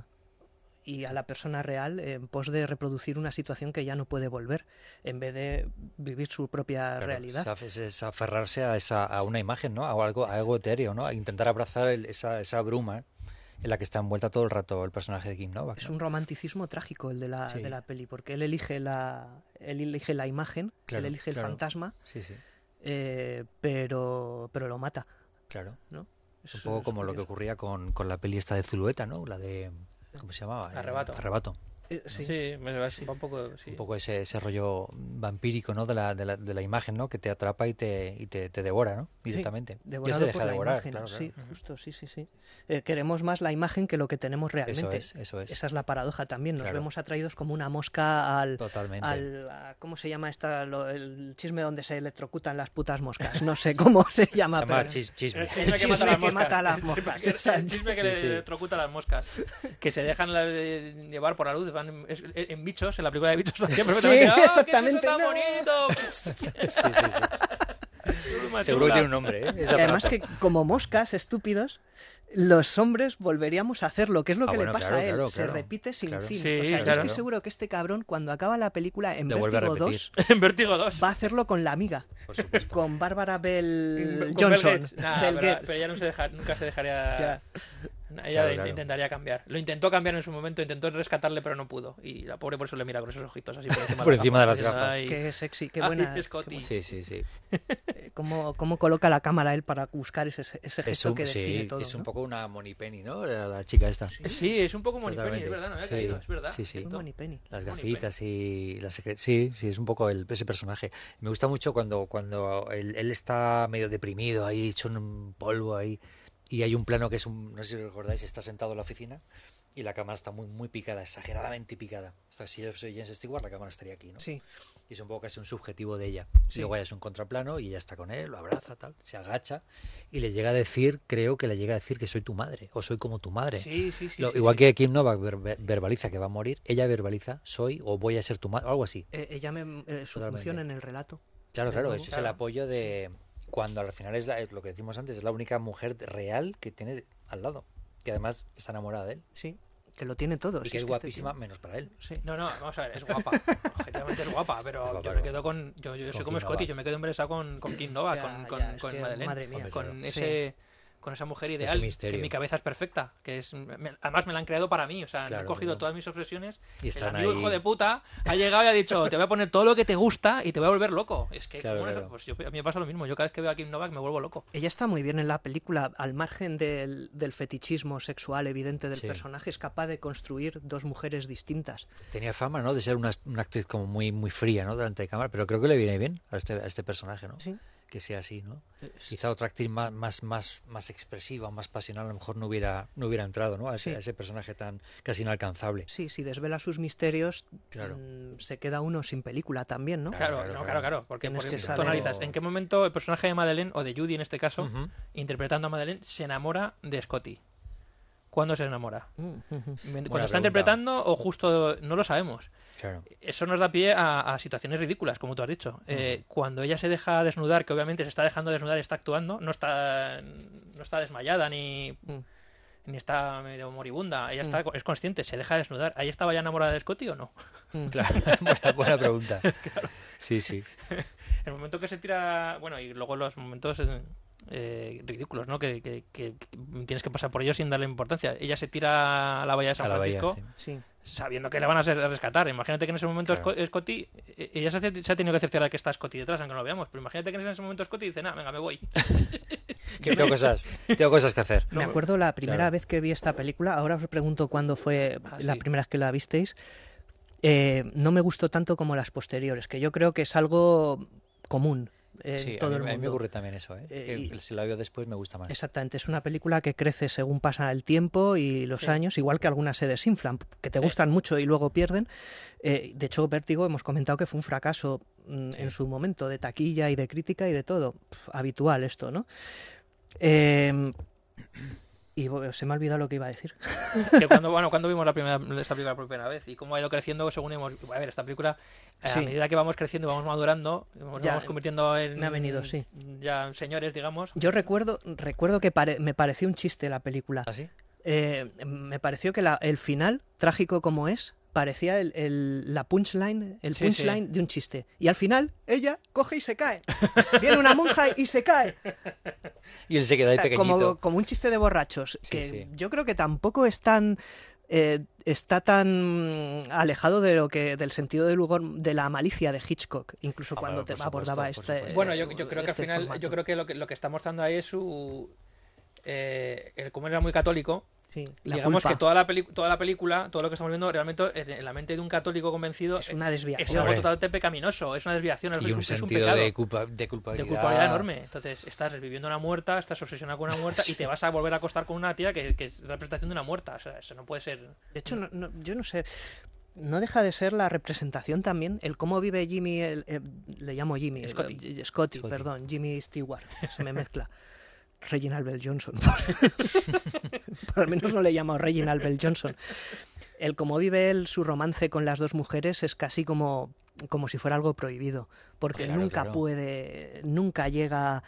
y a la persona real en pos de reproducir una situación que ya no puede volver, en vez de vivir su propia Claro, realidad. Es, af- es aferrarse a, esa, a una imagen, ¿no? A algo, a algo etéreo, ¿no? A intentar abrazar el- esa, esa bruma en la que está envuelta todo el rato el personaje de Kim Novak, Es ¿no? un romanticismo trágico el de la, Sí. de la peli, porque él elige la, él elige la imagen, Claro, él elige el claro. fantasma, Sí, sí, eh, pero, pero lo mata. claro. ¿No? Es un poco como lo que ocurría con, con la peli esta de Zulueta, ¿no? La de... ¿Cómo se llamaba? Eh, Arrebato. Arrebato. Eh, Sí, sí. me va un poco. Sí. Un poco ese, ese rollo vampírico, ¿no? De la, de la, de la imagen, ¿no? Que te atrapa y te, y te, te devora, ¿no? Directamente. ya Devorado se deja por la devorar, imagen, claro, sí, claro. justo, sí, sí, sí. Eh, queremos más la imagen que lo que tenemos Eso realmente. es, eso es. Esa es la paradoja también. Nos Claro. vemos atraídos como una mosca al, Totalmente. al a- ¿cómo se llama esta lo- el chisme donde se electrocutan las putas moscas? No sé cómo se llama, Además, pero chis- chisme. El chisme, chisme que mata a las El chisme moscas, que- exacto. El chisme que Sí, le sí. electrocuta a las moscas. Que se dejan las, eh, llevar por la luz. Van en, es- en bichos, en la película de bichos. lo hacían perfectamente. ¡Ah, exactamente, qué es eso no! tan bonito! Sí, sí, sí. Una Seguro que chula. tiene un nombre, ¿eh? Ese Y además aparato. que como moscas estúpidos, los hombres volveríamos a hacerlo, que es lo Ah, que bueno, le pasa claro, a él. claro, Se claro. repite sin Claro. fin. Sí, o sea, yo claro. estoy seguro que este cabrón, cuando acaba la película en Lo vuelve a Vértigo repetir. dos, En Vértigo dos. va a hacerlo con la amiga, Por supuesto. con Bárbara Bell Con Johnson. Bell Gates. Nah, Bell pero, Gates. pero ella no se deja, nunca se dejaría. Ya. Ella Claro, lo claro. intentaría cambiar. Lo intentó cambiar en su momento, intentó rescatarle, pero no pudo. Y la pobre por eso le mira con esos ojitos así por encima, Por encima de las Dices, gafas. "Ay, Qué sexy, qué ay, buena. Scotty". Sí, sí, sí. Eh, ¿Cómo, cómo coloca la cámara él para buscar ese, ese Es gesto un, que define sí, todo? es un ¿no? poco una Moneypenny, ¿no? La, la chica esta. Sí, es un poco Money Penny, Totalmente. es verdad, no me había Sí, caído, es verdad. sí, sí. Un Moneypenny. Las Money gafitas y la secre- sí, sí, es un poco el, ese personaje. Me gusta mucho cuando, cuando él, él está medio deprimido, ahí hecho en un polvo ahí, y hay un plano que es un, no sé si recordáis, está sentado en la oficina y la cámara está muy muy picada, exageradamente picada. O sea, si yo soy James Stewart, la cámara estaría aquí, ¿no? Sí. y es un poco casi un subjetivo de ella. Sí. Luego ella es un contraplano y ella está con él, lo abraza, tal, se agacha y le llega a decir, creo que le llega a decir que soy tu madre o soy como tu madre. Sí, sí, sí. Lo- sí, igual sí. que Kim Novak ver- verbaliza que va a morir, ella verbaliza soy o voy a ser tu madre, o algo así. Eh, ella me, eh, su Totalmente. función en el relato. Claro, De claro, nuevo. ese es el Claro. apoyo de cuando al final es, la- es lo que decimos antes, es la única mujer real que tiene al lado, que además está enamorada de él Sí, que lo tiene todo. y si que es que este guapísima tío- menos para él. Sí. No, no, vamos a ver, es guapa. Objetivamente es guapa, pero Es guapa, yo es me guapa. quedo con. Yo, yo Con soy como Kim Scotty, Novak. yo me quedo embelesado con, con Kim Novak, Ya, con, ya, con, es con que, Madeleine. madre mía. Hombre, Con claro. ese. Con esa mujer Ese ideal, que misterio. en mi cabeza es perfecta. Que es, me- además me la han creado para mí. O sea, Claro, he cogido claro. todas mis obsesiones. Y El están amigo ahí. hijo de puta ha llegado y ha dicho: te voy a poner todo lo que te gusta y te voy a volver loco. Es que, Claro, ¿cómo no? claro. Pues yo, a mí me pasa lo mismo. Yo cada vez que veo a Kim Novak me vuelvo loco. Ella está muy bien en la película, al margen del, del fetichismo sexual evidente del Sí. personaje, es capaz de construir dos mujeres distintas. Tenía fama, ¿no? De ser una, una actriz como muy muy fría, ¿no? Delante de cámara, pero creo que le viene bien a este, a este personaje, ¿no? Sí. Que sea así, ¿no? Es- Quizá otra actriz más, más, más, más expresiva, más pasional, a lo mejor no hubiera, no hubiera entrado, ¿no? A ese, Sí. a ese personaje tan casi inalcanzable. Sí, si desvela sus misterios, Claro. mm, se queda uno sin película también, ¿no? Claro, Claro, claro, no, claro. claro, claro. Porque, Tienes porque que tú saber- analizas en qué momento el personaje de Madeleine, o de Judy en este caso, Ujú. interpretando a Madeleine, se enamora de Scotty. ¿Cuándo se enamora? Mm, mm, mm. ¿Cuando está pregunta. interpretando o justo no lo sabemos? Claro. Eso nos da pie a, a situaciones ridículas, como tú has dicho. Eh, cuando ella se deja desnudar, que obviamente se está dejando desnudar y está actuando, no está, no está desmayada ni, Mm. ni está medio moribunda. Ella Mm. está, es consciente, se deja desnudar. ¿Ahí estaba ya enamorada de Scotty o no? Mm. Claro. buena, buena pregunta. Sí, sí. El momento que se tira, bueno, y luego los momentos eh, eh, ridículos, ¿no? Que, que- que- que tienes que pasar por ellos sin darle importancia. Ella se tira a la bahía de San A la bahía, Francisco sí. Sí. sabiendo que le van a ser- a rescatar. Imagínate que en ese momento Claro. Sco- Scotty, eh, ella se, hace- se ha tenido que cerciorar que está Scotty detrás, aunque no lo veamos, pero imagínate que en ese momento Scotty dice, nada, venga, me voy. Que tengo cosas, tengo cosas que hacer. Me acuerdo la primera claro. vez que vi esta película, ahora os pregunto cuándo fue Ah, la sí. primera vez que la visteis, eh, no me gustó tanto como las posteriores, que yo creo que es algo común en Sí, a todo mí, el a mí me mundo. ocurre también eso, ¿eh? Eh, Que y- si la veo después me gusta más. Exactamente, es una película que crece según pasa el tiempo y los Sí. años, igual que algunas se desinflan, que te Sí. gustan mucho y luego pierden. Eh, de hecho, Vértigo hemos comentado que fue un fracaso mm, Sí. en su momento, de taquilla y de crítica y de todo. Pf, habitual esto, ¿no? Eh, y bo- se me ha olvidado lo que iba a decir. que cuando, bueno, cuando vimos la primera, esta película por primera vez y cómo ha ido creciendo según hemos... A ver, esta película, eh, Sí. a medida que vamos creciendo y vamos madurando, nos Ya, vamos convirtiendo en... me ha venido, sí. Ya señores, digamos. Yo recuerdo, recuerdo que pare- me pareció un chiste la película. ¿Ah, sí? Eh, me pareció que la- el final, trágico como es, parecía el, el- la punchline, el Sí, punchline de un chiste. Y al final, ella coge y se cae. Viene una monja y se cae. Y él se queda ahí O sea, pequeñito. como, como un chiste de borrachos. Sí, Que sí. yo creo que tampoco es tan. eh, está tan alejado de lo que del sentido del humor de la malicia de Hitchcock, incluso Ah, cuando bueno, te por abordaba supuesto, por este. supuesto. Bueno, yo, yo creo que al este final, formato. yo creo que lo que, lo que está mostrando ahí es su... Eh, el cómo era muy católico. Sí, la Digamos culpa que toda la, peli- toda la película, todo lo que estamos viendo, realmente en, en la mente de un católico convencido es una es desviación. algo Hombre. totalmente pecaminoso, es una desviación, es, Y un, un es un sentido pecado de, culpa, de culpabilidad. de culpabilidad enorme. Entonces, estás reviviendo una muerta, estás obsesionado con una muerta y te vas a volver a acostar con una tía que, que es representación de una muerta. O sea, eso no puede ser... De hecho, no- no- yo no sé. No deja de ser la representación también, el cómo vive Jimmy, el- eh, le llamo Jimmy, el- Scotty. eh, Scotty, Scotty. perdón, Jimmy Stewart, se me mezcla. Reginald Bell Johnson. Por al menos no le llamo Reginald Bell Johnson. El cómo vive él su romance con las dos mujeres es casi como, como si fuera algo prohibido, porque Claro, nunca claro. puede, nunca llega...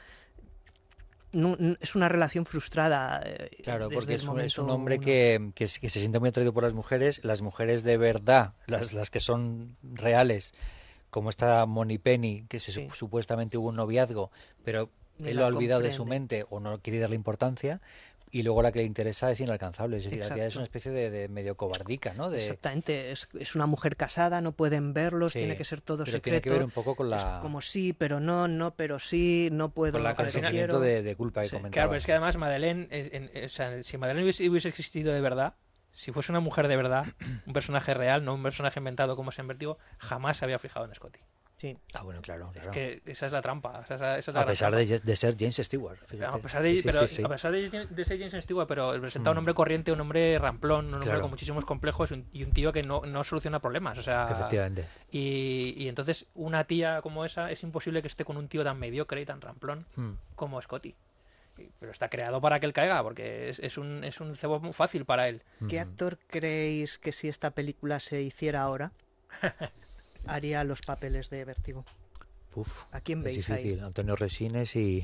nu- nu- es una relación frustrada. eh, Claro, desde porque el es un, es un momento hombre uno. que, que, es- que se siente muy atraído por las mujeres, las mujeres de verdad, las, las que son reales, como esta Moni Penny, que se, Sí. sup- supuestamente hubo un noviazgo, pero Ni él la lo ha olvidado de su comprende. mente o no quiere darle importancia, y luego la que le interesa es inalcanzable, es decir, la tía es Exacto. una especie de, de medio cobardica, ¿no? De, Exactamente, es, es una mujer casada, no pueden verlos, Sí, tiene que ser todo pero secreto. tiene que ver un poco con Es la, como sí, pero no, no, pero sí, no puedo, con la pero consentimiento quiero. de, de culpa que Sí. comentabas. Claro, pero es que además Madeleine, es- en- en- o sea, si Madeleine hubiese, hubiese existido de verdad, si fuese una mujer de verdad, un personaje real, no un personaje inventado como se en Vértigo, jamás se había fijado en Scotty. Sí. Ah, bueno, claro, claro. Es que esa es la trampa. Esa es la, esa es la A gran pesar trampa. de, de ser James Stewart. Fíjate. A pesar de, Sí, sí, pero, sí, sí. a pesar de, de ser James Stewart, pero representa Mm. un hombre corriente, un hombre ramplón, un hombre Claro. con muchísimos complejos y un, y un tío que no, no soluciona problemas. O sea, Efectivamente. y, y entonces una tía como esa es imposible que esté con un tío tan mediocre y tan ramplón Mm. como Scotty. Y- Pero está creado para que él caiga, porque es, es un, es un cebo muy fácil para él. ¿Qué Ujú. actor creéis que si esta película se hiciera ahora haría los papeles de Vértigo? Uf, ¿A quién es veis difícil. ahí? Antonio Resines y...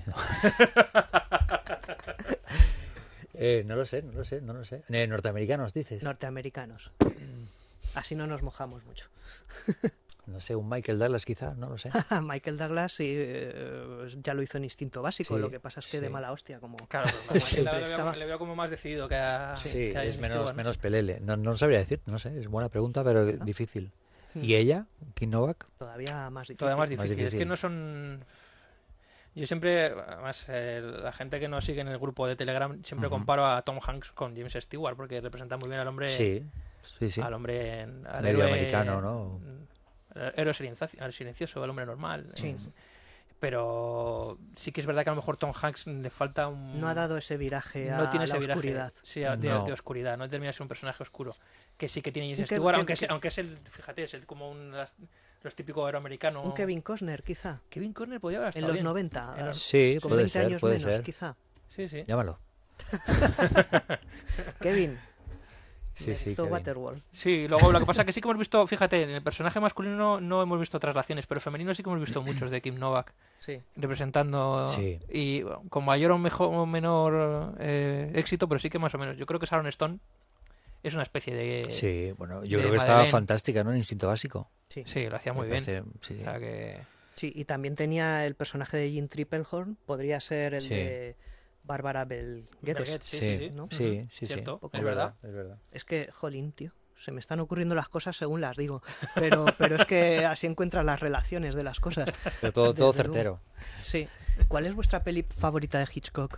eh, no lo sé, no lo sé, no lo sé. Eh, norteamericanos, dices. Norteamericanos. Así no nos mojamos mucho. No sé, un Michael Douglas quizá, no lo sé. Michael Douglas sí, eh, ya lo hizo en Instinto Básico, Sí, lo que pasa es que de sí. mala hostia, como... Claro, pero Sí. le, veo, Estaba- le veo como más decidido que a. Sí, que a es James menos, Stewart, ¿no? menos pelele. No, no sabría decir, no sé, es buena pregunta, pero ¿No? difícil. Mm. ¿Y ella? ¿Kim Novak? Todavía más difícil. Todavía más Más difícil. Es que difícil. no son. Yo siempre, además, eh, la gente que nos sigue en el grupo de Telegram, siempre Ujú. comparo a Tom Hanks con James Stewart, porque representa muy bien al hombre. Sí, sí, sí. Al hombre. Al Medio héroe, americano, ¿no? El héroe silencio- al silencioso, al hombre normal. Sí. eh, Pero sí que es verdad que a lo mejor Tom Hanks le falta un. No ha dado ese viraje a no tiene la ese viraje, oscuridad. sí, a- de, No. de oscuridad, no termina de ser un personaje oscuro, que sí que tiene James Un Kev- Stewart, Kev- aunque, es, Kev- aunque es el, fíjate, es el, como un las- los típicos americanos. Un Kevin Costner, quizá. Kevin Costner podía haber En estado los bien. noventa. En los- Sí, con puede veinte ser, años puede menos, ser. quizá. Sí, sí. Llámalo. Kevin, Sí, sí, hizo Kevin. Waterworld. Sí, luego lo que pasa es que sí que hemos visto, fíjate, en el personaje masculino no hemos visto traslaciones, pero femenino sí que hemos visto muchos de Kim Novak Sí. representando Sí. y bueno, con mayor o mejor o menor eh, éxito, pero sí que más o menos. Yo creo que Sharon Stone es una especie de Sí, bueno, yo de creo que estaba Madeleine. fantástica, ¿no? En Instinto Básico. Sí. Sí, lo hacía muy Me bien. parece- sí, O sí. sea que Sí, y también tenía el personaje de Jean Triplehorn, podría ser el Sí. de Bárbara Bel Geddes. Belguet, sí, Sí, sí, sí. ¿no? sí, Ujú. sí, sí. Cierto, Poco es es verdad. Es verdad. Es que, jolín, tío, se me están ocurriendo las cosas según las digo, pero, pero es que así encuentras las relaciones de las cosas. Pero todo, todo Desde luego. certero. Sí. ¿Cuál es vuestra peli favorita de Hitchcock?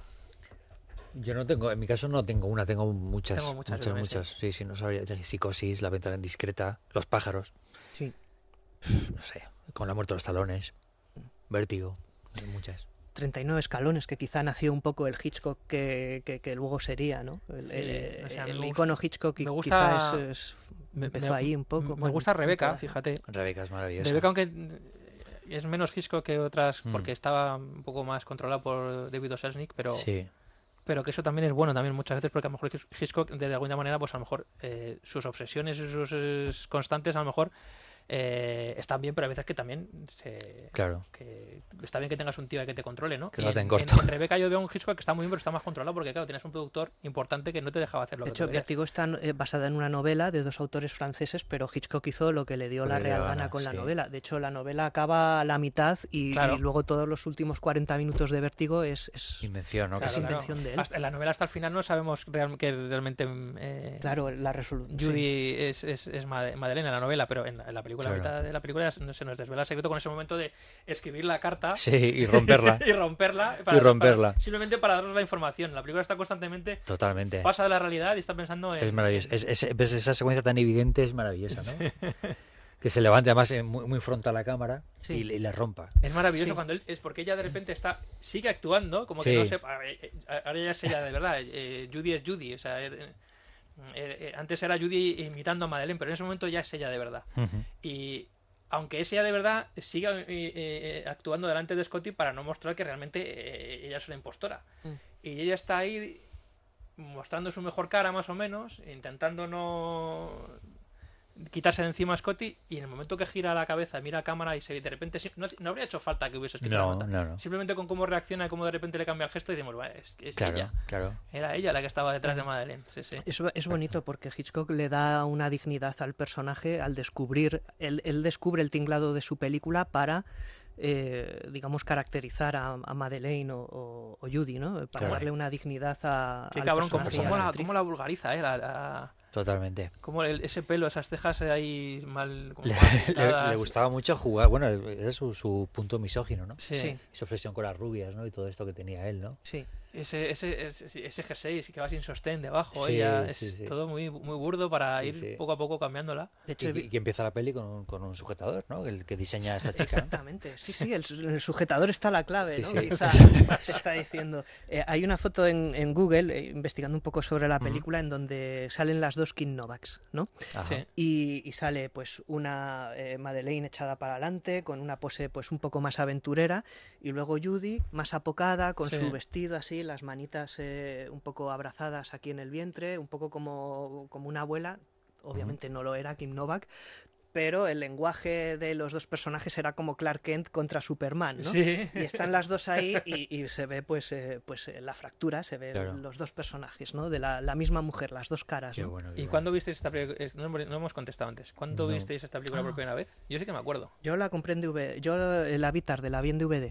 Yo no tengo, en mi caso no tengo una, tengo muchas, Tengo muchas, muchas, yo también, muchas. Sí, sí, no sabría. Psicosis, La ventana indiscreta, Los pájaros, Sí. no sé, Con la muerte de los talones, Vértigo, hay muchas. treinta y nueve escalones, que quizá nació un poco el Hitchcock que, que, que luego sería, ¿no? El, el- o sea, a mí el me icono Hitchcock y me gusta- quizá es, es- me, empezó me- ahí un poco. Me bueno, gusta son Rebeca, todas, ¿no? fíjate. Rebeca es maravillosa. Rebeca, aunque es menos Hitchcock que otras, Mm. porque estaba un poco más controlada por David O. Selznick, pero, Sí, pero que eso también es bueno también muchas veces, porque a lo mejor Hitchcock, de alguna manera, pues a lo mejor eh, sus obsesiones y sus eh, constantes, a lo mejor eh, están bien, pero a veces que también se, claro. que está bien que tengas un tío ahí que te controle, ¿no? Que Y no te en, encorto. en- en Rebeca yo veo un Hitchcock que está muy bien, pero está más controlado porque, claro, tienes un productor importante que no te dejaba hacer lo De que hecho, tú querías. Vértigo está eh, basada en una novela de dos autores franceses, pero Hitchcock hizo lo que le dio Lo la que le dio real la gana gana, con la sí. novela. De hecho, la novela acaba a la mitad y, Claro. y luego todos los últimos cuarenta minutos de Vértigo es, es- Invención, ¿no? Claro, es Casi. claro. invención de él. Hasta- en la novela hasta el final no sabemos real- que realmente eh, claro, la resolución. Judy es, es, es Ma- Madeleine en la novela, pero en la, en la película, Claro. la mitad de la película se nos se nos desvela el secreto con ese momento de escribir la carta Sí, y romperla. y romperla, Y romperla. para- simplemente para darnos la información. La película está constantemente Totalmente. pasa de la realidad y está pensando en... Es maravilloso. en- Es, es- ves esa secuencia tan evidente es maravillosa, ¿no? Que se levante además eh, muy, muy frontal a la cámara Sí. y, le- y le rompa. Es maravilloso Sí. cuando él es porque ella de repente está sigue actuando como que Sí. no sepa eh, eh, ahora ya es ella de verdad, eh, Judy es Judy, o sea, eh, eh, eh, antes era Judy imitando a Madeleine, pero en ese momento ya es ella de verdad. Ujú. Y aunque es ella de verdad, sigue eh, eh, actuando delante de Scotty para no mostrar que realmente eh, ella es una impostora. Mm. Y ella está ahí mostrando su mejor cara más o menos, intentando no quitarse de encima a Scotty, y en el momento que gira la cabeza, mira a cámara y se de repente sí- no, no habría hecho falta que hubiese escrito la No, nota. no, no. Simplemente con cómo reacciona y cómo de repente le cambia el gesto y decimos, "Bueno, es, es Claro, ella. claro. Era ella la que estaba detrás de Madeleine." Sí, sí. Es, es bonito porque Hitchcock le da una dignidad al personaje al descubrir, él, él descubre el tinglado de su película para, eh, digamos, caracterizar a, a Madeleine o, o- o Judy, ¿no? Para Claro. darle una dignidad a Qué al cabrón, cómo, personaje y a cómo la la, actriz. cómo la vulgariza, eh, la- la- Totalmente. como el- ese pelo, esas cejas ahí mal, como Le, mal le- pintadas. le gustaba mucho jugar, bueno, era su, su punto misógino, ¿no? Sí. Sí. Su obsesión con las rubias, ¿no? Y todo esto que tenía él, ¿no? Sí. ese, ese, ese, ese jersey que va sin sostén debajo, Sí, ella, es sí, sí. todo muy, muy burdo para Sí, ir sí. poco a poco cambiándola. De hecho, he vi- Y, y empieza la peli con un, con un sujetador, ¿no? El que diseña a esta chica. ¿no? Exactamente, sí, sí, el, su- el sujetador está la clave, ¿no? Sí, sí. Quizá te está diciendo. Eh, hay una foto en, en Google, eh, investigando un poco sobre la película, en donde salen las dos Kim Novaks, ¿no? Ajá. Sí. Y, y sale pues una eh, Madeleine echada para adelante, con una pose pues un poco más aventurera, y luego Judy más apocada, con Sí. su vestido así, las manitas eh, un poco abrazadas aquí en el vientre, un poco como, como una abuela. Obviamente no lo era Kim Novak, pero el lenguaje de los dos personajes era como Clark Kent contra Superman, ¿no? Sí. Y están las dos ahí y, y se ve pues, eh, pues eh, la fractura, se ve Claro. los dos personajes, ¿no? De la, la misma mujer, las dos caras, Qué ¿no? bueno, qué ¿Y bueno. cuándo visteis esta película? No, hemos- no hemos contestado antes. ¿Cuándo No. visteis esta película por Ah. primera vez? Yo sí que me acuerdo. Yo la compré en D V D, yo eh, la vi tarde, la vi en D V D.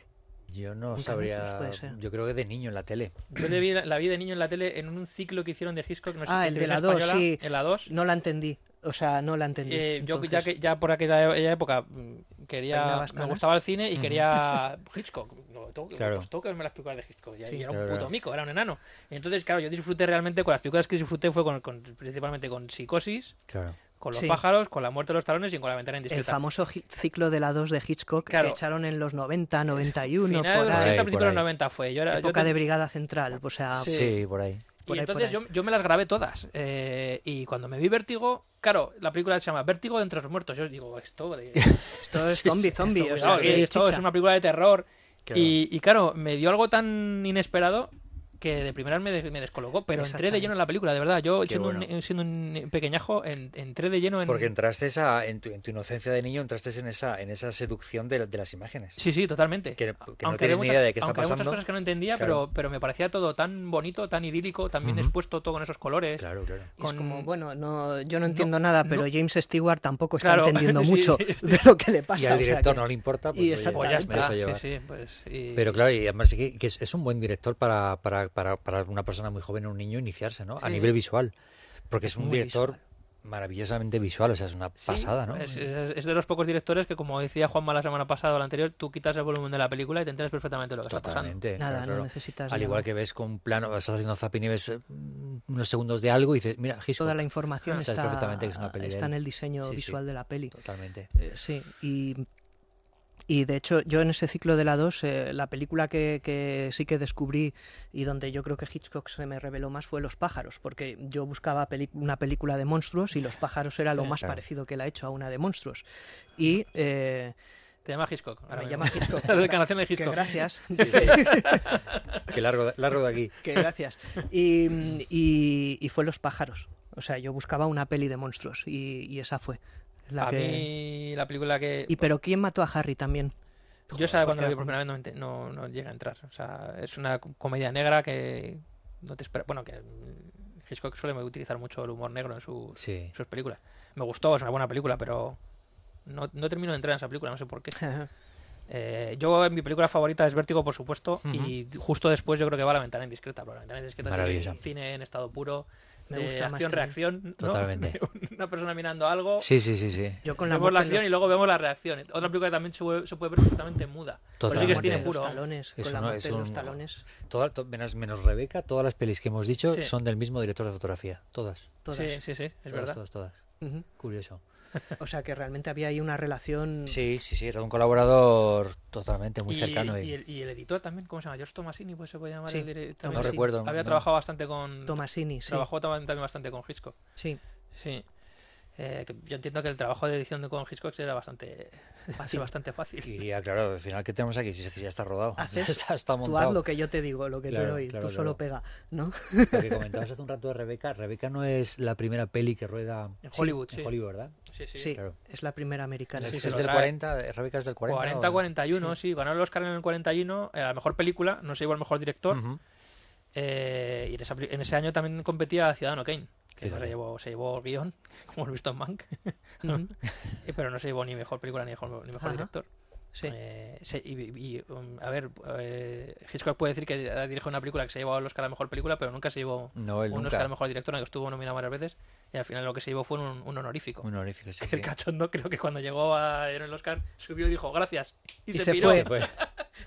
Yo no Un sabría. Canopus puede ser. Yo creo que de niño en la tele. Yo le vi- la vi de niño en la tele en un ciclo que hicieron de Hitchcock. No sé, Ah, en el de televisión la dos, española, sí. En la dos. No la entendí, o sea, no la entendí. Eh, yo Entonces, ya que ya por aquella aquella época mm, quería ¿Peinabas me canas? gustaba el cine y Ujú. quería Hitchcock. No, tengo, que- Claro. pues tengo que verme las películas de Hitchcock. Y, Sí, y era claro, un puto claro. mico, era un enano. Y entonces, claro, yo disfruté realmente con las películas que disfruté fue con, con- principalmente con Psicosis, Claro. con Los Sí. pájaros, con La muerte de los talones y con La ventana el indiscreta. famoso hi- ciclo de la dos de Hitchcock Claro. que echaron en los noventa, noventa y uno, Final de por los ahí, ochenta, Por ahí, principios de por los ahí. noventa fue. Yo era, yo época ten- de Brigada Central, o sea, Sí. Sí, por ahí. por y ahí, por entonces ahí. yo, yo me las grabé todas. eh, y cuando me vi Vértigo, claro, la película se llama Vértigo de entre los muertos. Yo digo, esto de... esto es zombie, zombie, Esto, o cuidado, sea, que que esto chicha. es una película de terror. Claro. Y, y claro, me dio algo tan inesperado que de primeras me, des- me descolocó. Pero entré de lleno en la película, de verdad. Yo, Qué siendo, bueno. un, siendo un pequeñajo, en- entré de lleno en... Porque entraste esa, en, tu, en tu inocencia de niño, entraste en esa, en esa seducción de, de las imágenes. Sí, sí, totalmente. Que- que no Aunque tienes había ni muchas- idea de qué está aunque había muchas pasando. cosas que no entendía, Claro. pero, pero me parecía todo tan bonito, tan idílico, tan bien Ujú. expuesto todo con esos colores. Claro, claro. Y es con- como, bueno, no, yo no No, entiendo nada, pero no. James Stewart tampoco está Claro, entendiendo sí, mucho sí. de lo que le pasa. Y al o sea director que- no le importa, pues, y oye, Pues ya Exactamente. me dejo está, sí, llevar. sí, pues... y- Pero claro, y además que, que es, es un buen director para, para, para, para una persona muy joven, un niño, iniciarse, ¿no? A Sí. nivel visual. Porque es, Es un muy director visual. maravillosamente visual, o sea, es una Sí, pasada, ¿no? Es, es- es de los pocos directores que, como decía Juanma la semana pasada o la anterior, tú quitas el volumen de la película y te enteras perfectamente de lo que está pasando. Totalmente. Nada, claro, no claro. necesitas Al nada. igual que ves con un plano, estás haciendo zapping y ves eh, unos segundos de algo y dices, mira, Hitchcock. Toda la información Sabes está, perfectamente que es una peli de está él. en el diseño Sí, sí. visual de la peli. Totalmente. Eh, sí, y, y de hecho yo en ese ciclo de la dos, eh, la película que, que sí que descubrí y donde yo creo que Hitchcock se me reveló más fue Los pájaros, porque yo buscaba peli- una película de monstruos y Los pájaros era lo Sí, más claro. parecido que él ha hecho a una de monstruos. Y eh, Te llama Hitchcock. ahora me mismo. llama Hitchcock. La declaración de Que Hitchcock. gracias. Que largo, de- largo de aquí. Que gracias. Y, y, y fue Los pájaros. O sea, yo buscaba una peli de monstruos y, y esa fue. La a que... mí la película que... Y pero ¿quién mató a Harry también? Yo sabía cuando la vi porque por era primera vez no, ente- no, no llega a entrar. O sea, es una c- comedia negra que no te espera... Bueno, que mm, Hitchcock suele utilizar mucho el humor negro en su- Sí. sus películas. Me gustó, es una buena película, pero no, no termino de entrar en esa película, no sé por qué. Eh, yo, mi película favorita es Vértigo, por supuesto, Ujú. y justo después yo creo que va La ventana indiscreta. Pero La ventana indiscreta sí que es Maravillosa. un cine en estado puro, Me de gusta más acción-reacción, ¿no? Totalmente. De una persona mirando algo, Sí, sí, sí, sí. Yo con la vemos la muerte en acción los- y luego vemos la reacción. Otra película que también se puede, se puede ver perfectamente muda. Por eso sí que es Totalmente. cine los puro. talones, Es con la uno- muerte es de los un- talones, Toda- to- menos, menos Rebeca, todas las pelis que hemos dicho Sí. son del mismo director de fotografía. Todas. todas. Sí, sí, sí, es todas, verdad. Todas, todas. Ujú. Curioso. O sea que realmente había ahí una relación. Sí, sí, sí. Era un colaborador totalmente muy y, cercano. y Y, el, y el editor también, ¿cómo se llama? George Tomasini, pues se puede llamar Sí, el director. Tomasini. no recuerdo. Había no. trabajado bastante con... Tomasini, sí. Trabajó también, también bastante con Hitchcock. Sí. Sí. Eh, que yo entiendo que el trabajo de edición de con Hitchcock era bastante Fácil. fácil, bastante fácil. Y ya, claro, al final, ¿qué tenemos aquí? Si es que ya está rodado. Haces- está, está Tú haz montado. lo que yo te digo, lo que te Claro, doy. claro, Tú solo claro. pega, ¿no? Lo que comentabas hace un rato de Rebeca. Rebeca no es la primera peli que rueda En Hollywood, en sí. Hollywood, ¿verdad? Sí, sí. Sí, claro. es la primera americana. Sí, ¿Es se lo del trae. cuarenta? ¿Rebeca es del cuarenta? cuarenta o- cuarenta y uno, sí. Ganó el Oscar en el cuarenta y uno, eh, a la mejor película, no se llevó el mejor director. Ujú. eh, y en, esa peli- en ese año también competía Ciudadano Kane, que no Fíjate. se llevó, se llevó guión, como hemos visto en Mank. Ujú. Eh, pero no se llevó ni mejor película ni mejor, ni mejor Ajá. director. Sí. Eh, se- y, y, um, a ver, eh, Hitchcock puede decir que dirigió una película que se llevó el Oscar a la mejor película, pero nunca se llevó No, él un nunca. Oscar a la mejor director, aunque estuvo nominado varias veces, y al final lo que se llevó fue un, un honorífico. Un honorífico, sí. Que el sí. cachondo creo que cuando llegó a en el Oscar subió y dijo gracias y, Y se, se piró. fue. Se fue.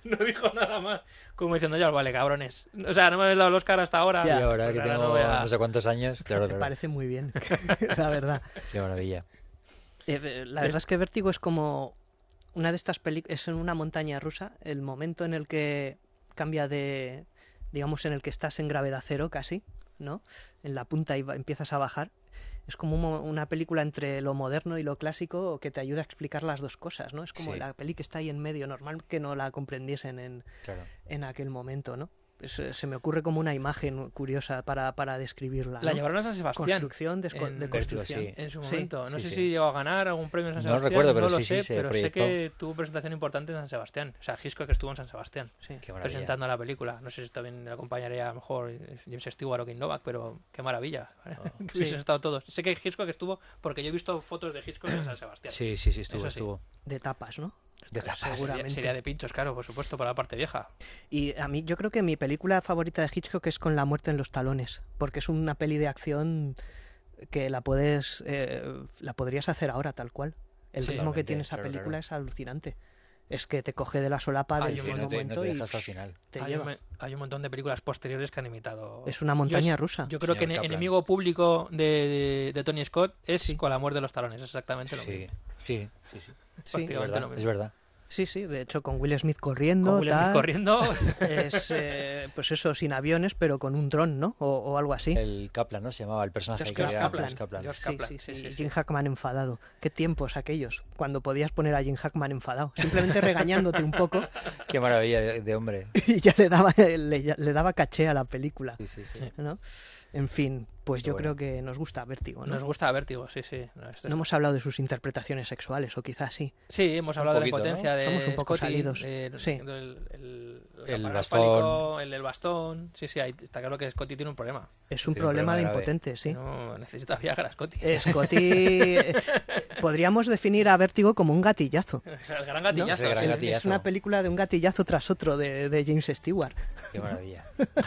No dijo nada más. Como diciendo, ya, vale, cabrones. O sea, no me habéis dado el Oscar hasta ahora. Ya. Y ahora pues que ahora tengo no voy a- no sé cuántos años, claro, Me claro. parece muy bien, la verdad. Qué maravilla. Eh, eh, la verdad es que Vértigo es como una de estas películas, es en una montaña rusa, el momento en el que cambia de, digamos, en el que estás en gravedad cero casi, ¿no? En la punta y va- empiezas a bajar. Es como un mo- una película entre lo moderno y lo clásico que te ayuda a explicar las dos cosas, ¿no? Es como Sí. la peli que está ahí en medio, normal que no la comprendiesen en, Claro. en aquel momento, ¿no? Es, eh, se me ocurre como una imagen curiosa para, para describirla, La ¿no? llevaron a San Sebastián. Construcción, desco- en de Vértigo, construcción. sí. En su Sí, momento. No sí, sé sí. si llegó a ganar algún premio en San No Sebastián. recuerdo, pero no lo sí, sí, sé, se pero sé proyectó. que tuvo presentación importante en San Sebastián. O sea, Hitchcock que estuvo en San Sebastián Sí. Qué maravilla. presentando la película. No sé si también le acompañaría a lo mejor James Stewart o King Novak, pero qué maravilla. Oh. Que hubiesen Sí. estado todos. Sé que Hitchcock estuvo porque yo he visto fotos de Hitchcock en San Sebastián. Sí, sí, sí, estuvo, Eso sí. estuvo. De tapas, ¿no? De tapas. Sería, seguramente. sería de pinchos, claro, por supuesto, para la parte vieja. Y a mí yo creo que mi película favorita de Hitchcock es Con la muerte en los talones, porque es una peli de acción que la puedes eh, la podrías hacer ahora tal cual. El Sí, ritmo que totalmente, tiene esa claro, película claro. es alucinante. Es que te coge de la solapa Ah, del yo Sí, primer no te, no momento te y deja hasta el final. te hay, lleva. un, hay un montón de películas posteriores que han imitado. Es una montaña Yo es- rusa. Yo creo que Señor ene- Kaplan. enemigo público de, de, de Tony Scott es Sí. Con la muerte de los talones, es exactamente lo Sí, mismo. sí, sí, sí. Sí, Es prácticamente verdad, lo mismo. es verdad. sí, sí, de hecho con Will Smith corriendo, Con Will Smith tal, corriendo. es eh, pues eso, sin aviones, pero con un dron, ¿no? O, o algo así. El Kaplan, ¿no? Se llamaba el personaje Josh que era Kaplan. Josh Kaplan. Josh Sí, Kaplan, sí, sí, sí, sí, sí. Jim Hackman enfadado. Qué tiempos aquellos, cuando podías poner a Jim Hackman enfadado, simplemente regañándote un poco Qué maravilla de, de hombre. y ya le daba le, le daba caché a la película, Sí, sí, sí. Sí. ¿no? En fin, pues Qué yo bueno. creo que nos gusta Vértigo, ¿no? Nos gusta Vértigo, sí, sí. No, esto es- No hemos hablado de sus interpretaciones sexuales, o quizás sí. Sí, hemos Un hablado poquito, de la impotencia ¿no? de Somos un poco Scotty, salidos. del- Sí. del- el, el, El aparato bastón. fálico, el del bastón. Sí, sí, ahí está claro que Scotty tiene un problema. Es un Tiene un problema problema de grave. impotente, sí. No necesita Viagra, Scotty. Eh, Scotty, eh, podríamos definir a Vértigo como un gatillazo. El gran ¿no? gatillazo. Ese gran sí. Es- gatillazo. Es una película de un gatillazo tras otro de, de James Stewart. Qué maravilla.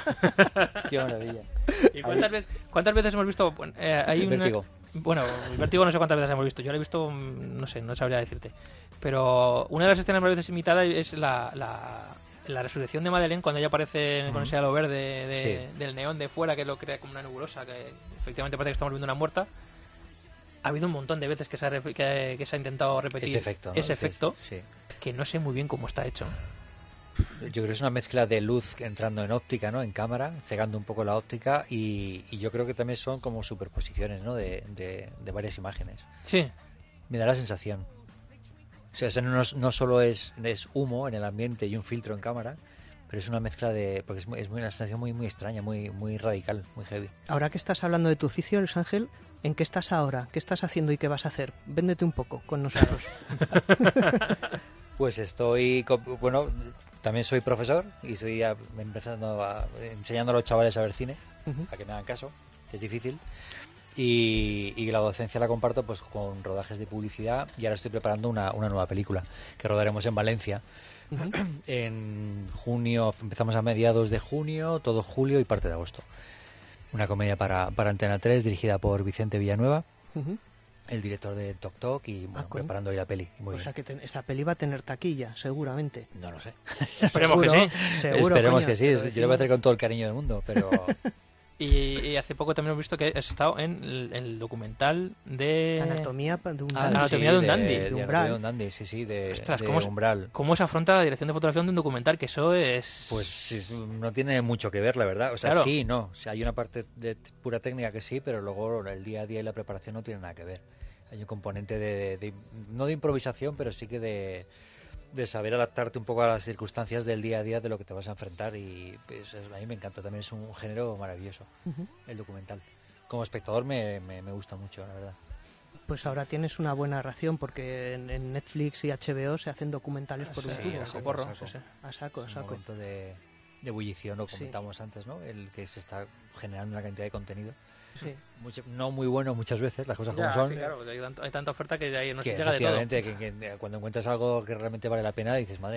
Qué maravilla. ¿Y cuántas, veces, cuántas veces hemos visto? Bueno, eh, hay una- Vértigo. Bueno, el Vértigo no sé cuántas veces hemos visto. Yo lo he visto, mm, no sé, no sabría decirte. Pero una de las escenas más veces imitada es la, la, la resurrección de Madeleine cuando ella aparece con ese halo verde de- Sí. del neón de fuera que lo crea como una nebulosa, que efectivamente parece que estamos viendo una muerta. Ha habido un montón de veces que se ha, rep- que, que se ha intentado repetir Ese efecto. ¿no? ese efecto, Sí. que no sé muy bien cómo está hecho. Yo creo que es una mezcla de luz entrando en óptica, ¿no? En cámara, cegando un poco la óptica y, y yo creo que también son como superposiciones, ¿no? De, de, de varias imágenes. Sí, Me da la sensación. O sea, eso no, es- no solo es, es humo en el ambiente y un filtro en cámara, pero es una mezcla de... Porque es, muy, es muy- una sensación muy, muy extraña, muy, muy radical, muy heavy. Ahora que estás hablando de tu oficio, Luis Ángel, ¿en qué estás ahora? ¿Qué estás haciendo y qué vas a hacer? Véndete un poco con nosotros. Pues estoy, co- bueno, también soy profesor y estoy a- empezando a, enseñando a los chavales a ver cine, Ujú. a que me hagan caso, que es difícil. Y, y la docencia la comparto pues con rodajes de publicidad y ahora estoy preparando una, una nueva película que rodaremos en Valencia. Ujú. En junio, empezamos a mediados de junio, todo julio y parte de agosto. Una comedia para, para Antena tres dirigida por Vicente Villanueva, Ujú. el director de Tok Tok y bueno, Ah, ¿cómo? preparando ahí la peli. Muy O sea bien. que te- esa peli va a tener taquilla, seguramente. No lo sé. esperemos que Seguro, sí. Seguro, Esperemos coño, que sí. te lo Yo lo voy a decimos. hacer con todo el cariño del mundo, pero Y, y hace poco también hemos visto que has estado en el, el documental de... Anatomía de un Ah, dandy. Anatomía de un dandy. de, De Anatomía Umbral. de un dandy, sí, sí, de, Ostras, de ¿cómo se- Umbral. ¿Cómo se afronta la dirección de fotografía de un documental? Que eso es... Pues sí, no tiene mucho que ver, la verdad. O sea, Claro. sí, no. O sea, hay una parte de pura técnica que sí, pero luego el día a día y la preparación no tienen nada que ver. Hay un componente de, de- de- no de improvisación, pero sí que de, de saber adaptarte un poco a las circunstancias del día a día de lo que te vas a enfrentar y pues, es- a mí me encanta. También es un género maravilloso, Ujú. el documental. Como espectador me, me, me gusta mucho, la verdad. Pues ahora tienes una buena ración porque en, en Netflix y H B O se hacen documentales por un Sí, tubo. a saco, socorro, saco. sí, sí. A saco, a Es un saco. momento de, de ebullición, lo Sí. comentamos antes, ¿no? El que se está generando una cantidad de contenido. Sí. Mucho- no muy bueno muchas veces, las cosas Ya, como son. sí, claro, hay, tanto- hay tanta oferta que ahí no que se llega de todo. efectivamente, que, que cuando encuentras algo que realmente vale la pena, dices, madre mía,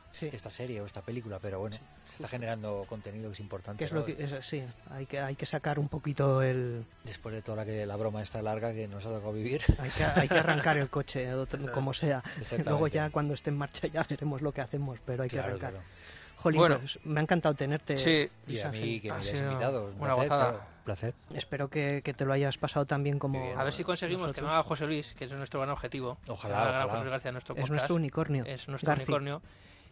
Sí. esta serie o esta película, pero bueno, se está generando contenido que es importante. Que es ¿no? lo que, es, sí, hay que, hay que sacar un poquito el... Después de toda la, que, la broma esta larga que nos ha tocado vivir. Hay que, hay que arrancar el coche, otro- como sea. Luego ya cuando esté en marcha ya veremos lo que hacemos, pero hay que Claro, arrancar. claro. Jolín, Bueno. pues, me ha encantado tenerte. Sí. Y Luis a mí Ángel. que me Ha hayas sido invitado. Un una placer, gozada. claro, placer. Espero que, que te lo hayas pasado tan bien como... Muy bien. A ver si conseguimos nosotros. que no haga José Luis, que es nuestro gran objetivo. Ojalá, Que no haga ojalá. José Luis García nuestro Es podcast. nuestro unicornio. Es nuestro Garci. unicornio.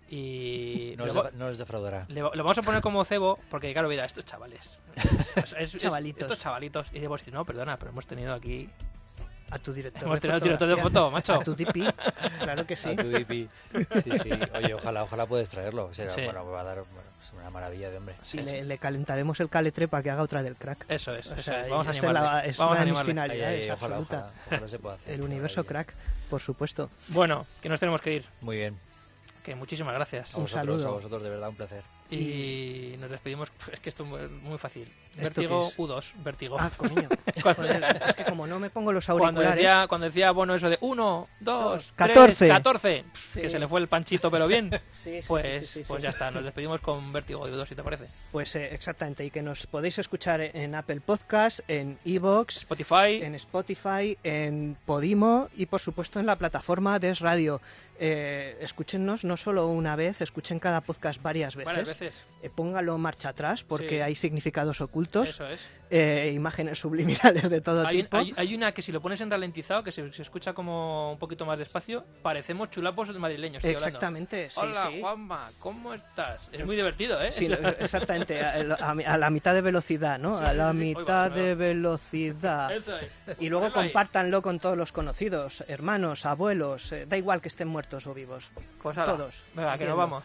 Y No le, les, va- def- no les defraudará. le va- lo vamos a poner como cebo, porque claro, mira, estos chavales. Es- es- es- Chavalitos. Estos chavalitos. Y debo decir, no, perdona, pero hemos tenido aquí. A tu director Hemos de tenido director de fotografía. foto, macho. A tu D P, claro que sí. A tu D P. Sí, sí. Oye, ojalá, ojalá puedes traerlo. Será, Sí. bueno, va a dar bueno, es una maravilla de hombre. Y le, le calentaremos el caletre para que haga otra del crack. Eso es, O eso sea, es. Vamos a esa es animarle. la- es Vamos una a de mis animarle. Ay, finalidades, ay, ojalá, absoluta. ojalá, ojalá se pueda hacer. El qué universo maravilla. crack, por supuesto. Bueno, que nos tenemos que ir. Muy bien. Que muchísimas gracias. A Un vosotros, saludo. a vosotros, de verdad, un placer. Y nos despedimos. Es que esto es muy, muy fácil. ¿Esto Vértigo qué es? U dos, vértigo. Ah, coño. Joder, es que como no me pongo los Cuando auriculares... decía, cuando decía, bueno, eso de uno, dos, catorce. tres, catorce, pf, Sí. que se le fue el panchito, pero bien, Sí, sí, pues, sí, sí, sí, pues sí. ya está. Nos despedimos con Vértigo U dos, si te parece. Pues eh, exactamente, y que nos podéis escuchar en Apple Podcast, en iVoox, Spotify, en Spotify, en Podimo y por supuesto en la plataforma de Es Radio. Eh, escúchennos no solo una vez, escuchen cada podcast varias veces. varias veces. Eh, póngalo marcha atrás porque Sí. hay significados ocultos, Eso es. eh, imágenes subliminales de todo Hay, tipo. hay- hay una que si lo pones en ralentizado, que se, se escucha como un poquito más despacio, parecemos chulapos madrileños. estoy hablando. Exactamente, sí, Hola, sí. Juanma, ¿cómo estás? Es muy divertido, ¿eh? Sí, lo- exactamente, a, a- a la mitad de velocidad, ¿no? Sí, a sí, la sí, sí. Ahí va, mitad ahí va. de velocidad. Eso es. Y luego Ponlo ahí. compártanlo con todos los conocidos, hermanos, abuelos, eh, da igual que estén muertos o vivos. Pues ala. Todos. Venga, que nos Entiendo. vamos.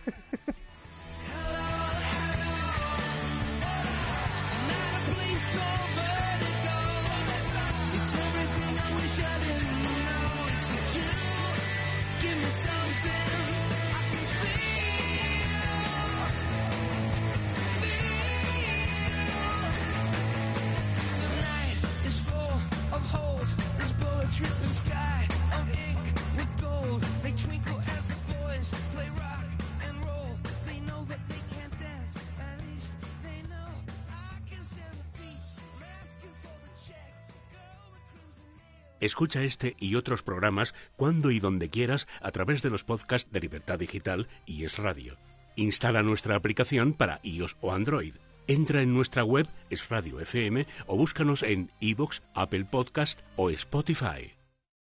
Escucha este y otros programas cuando y donde quieras a través de los podcasts de Libertad Digital y Es Radio. Instala nuestra aplicación para iOS o Android. Entra en nuestra web Es Radio F M o búscanos en iVoox, Apple Podcast o Spotify.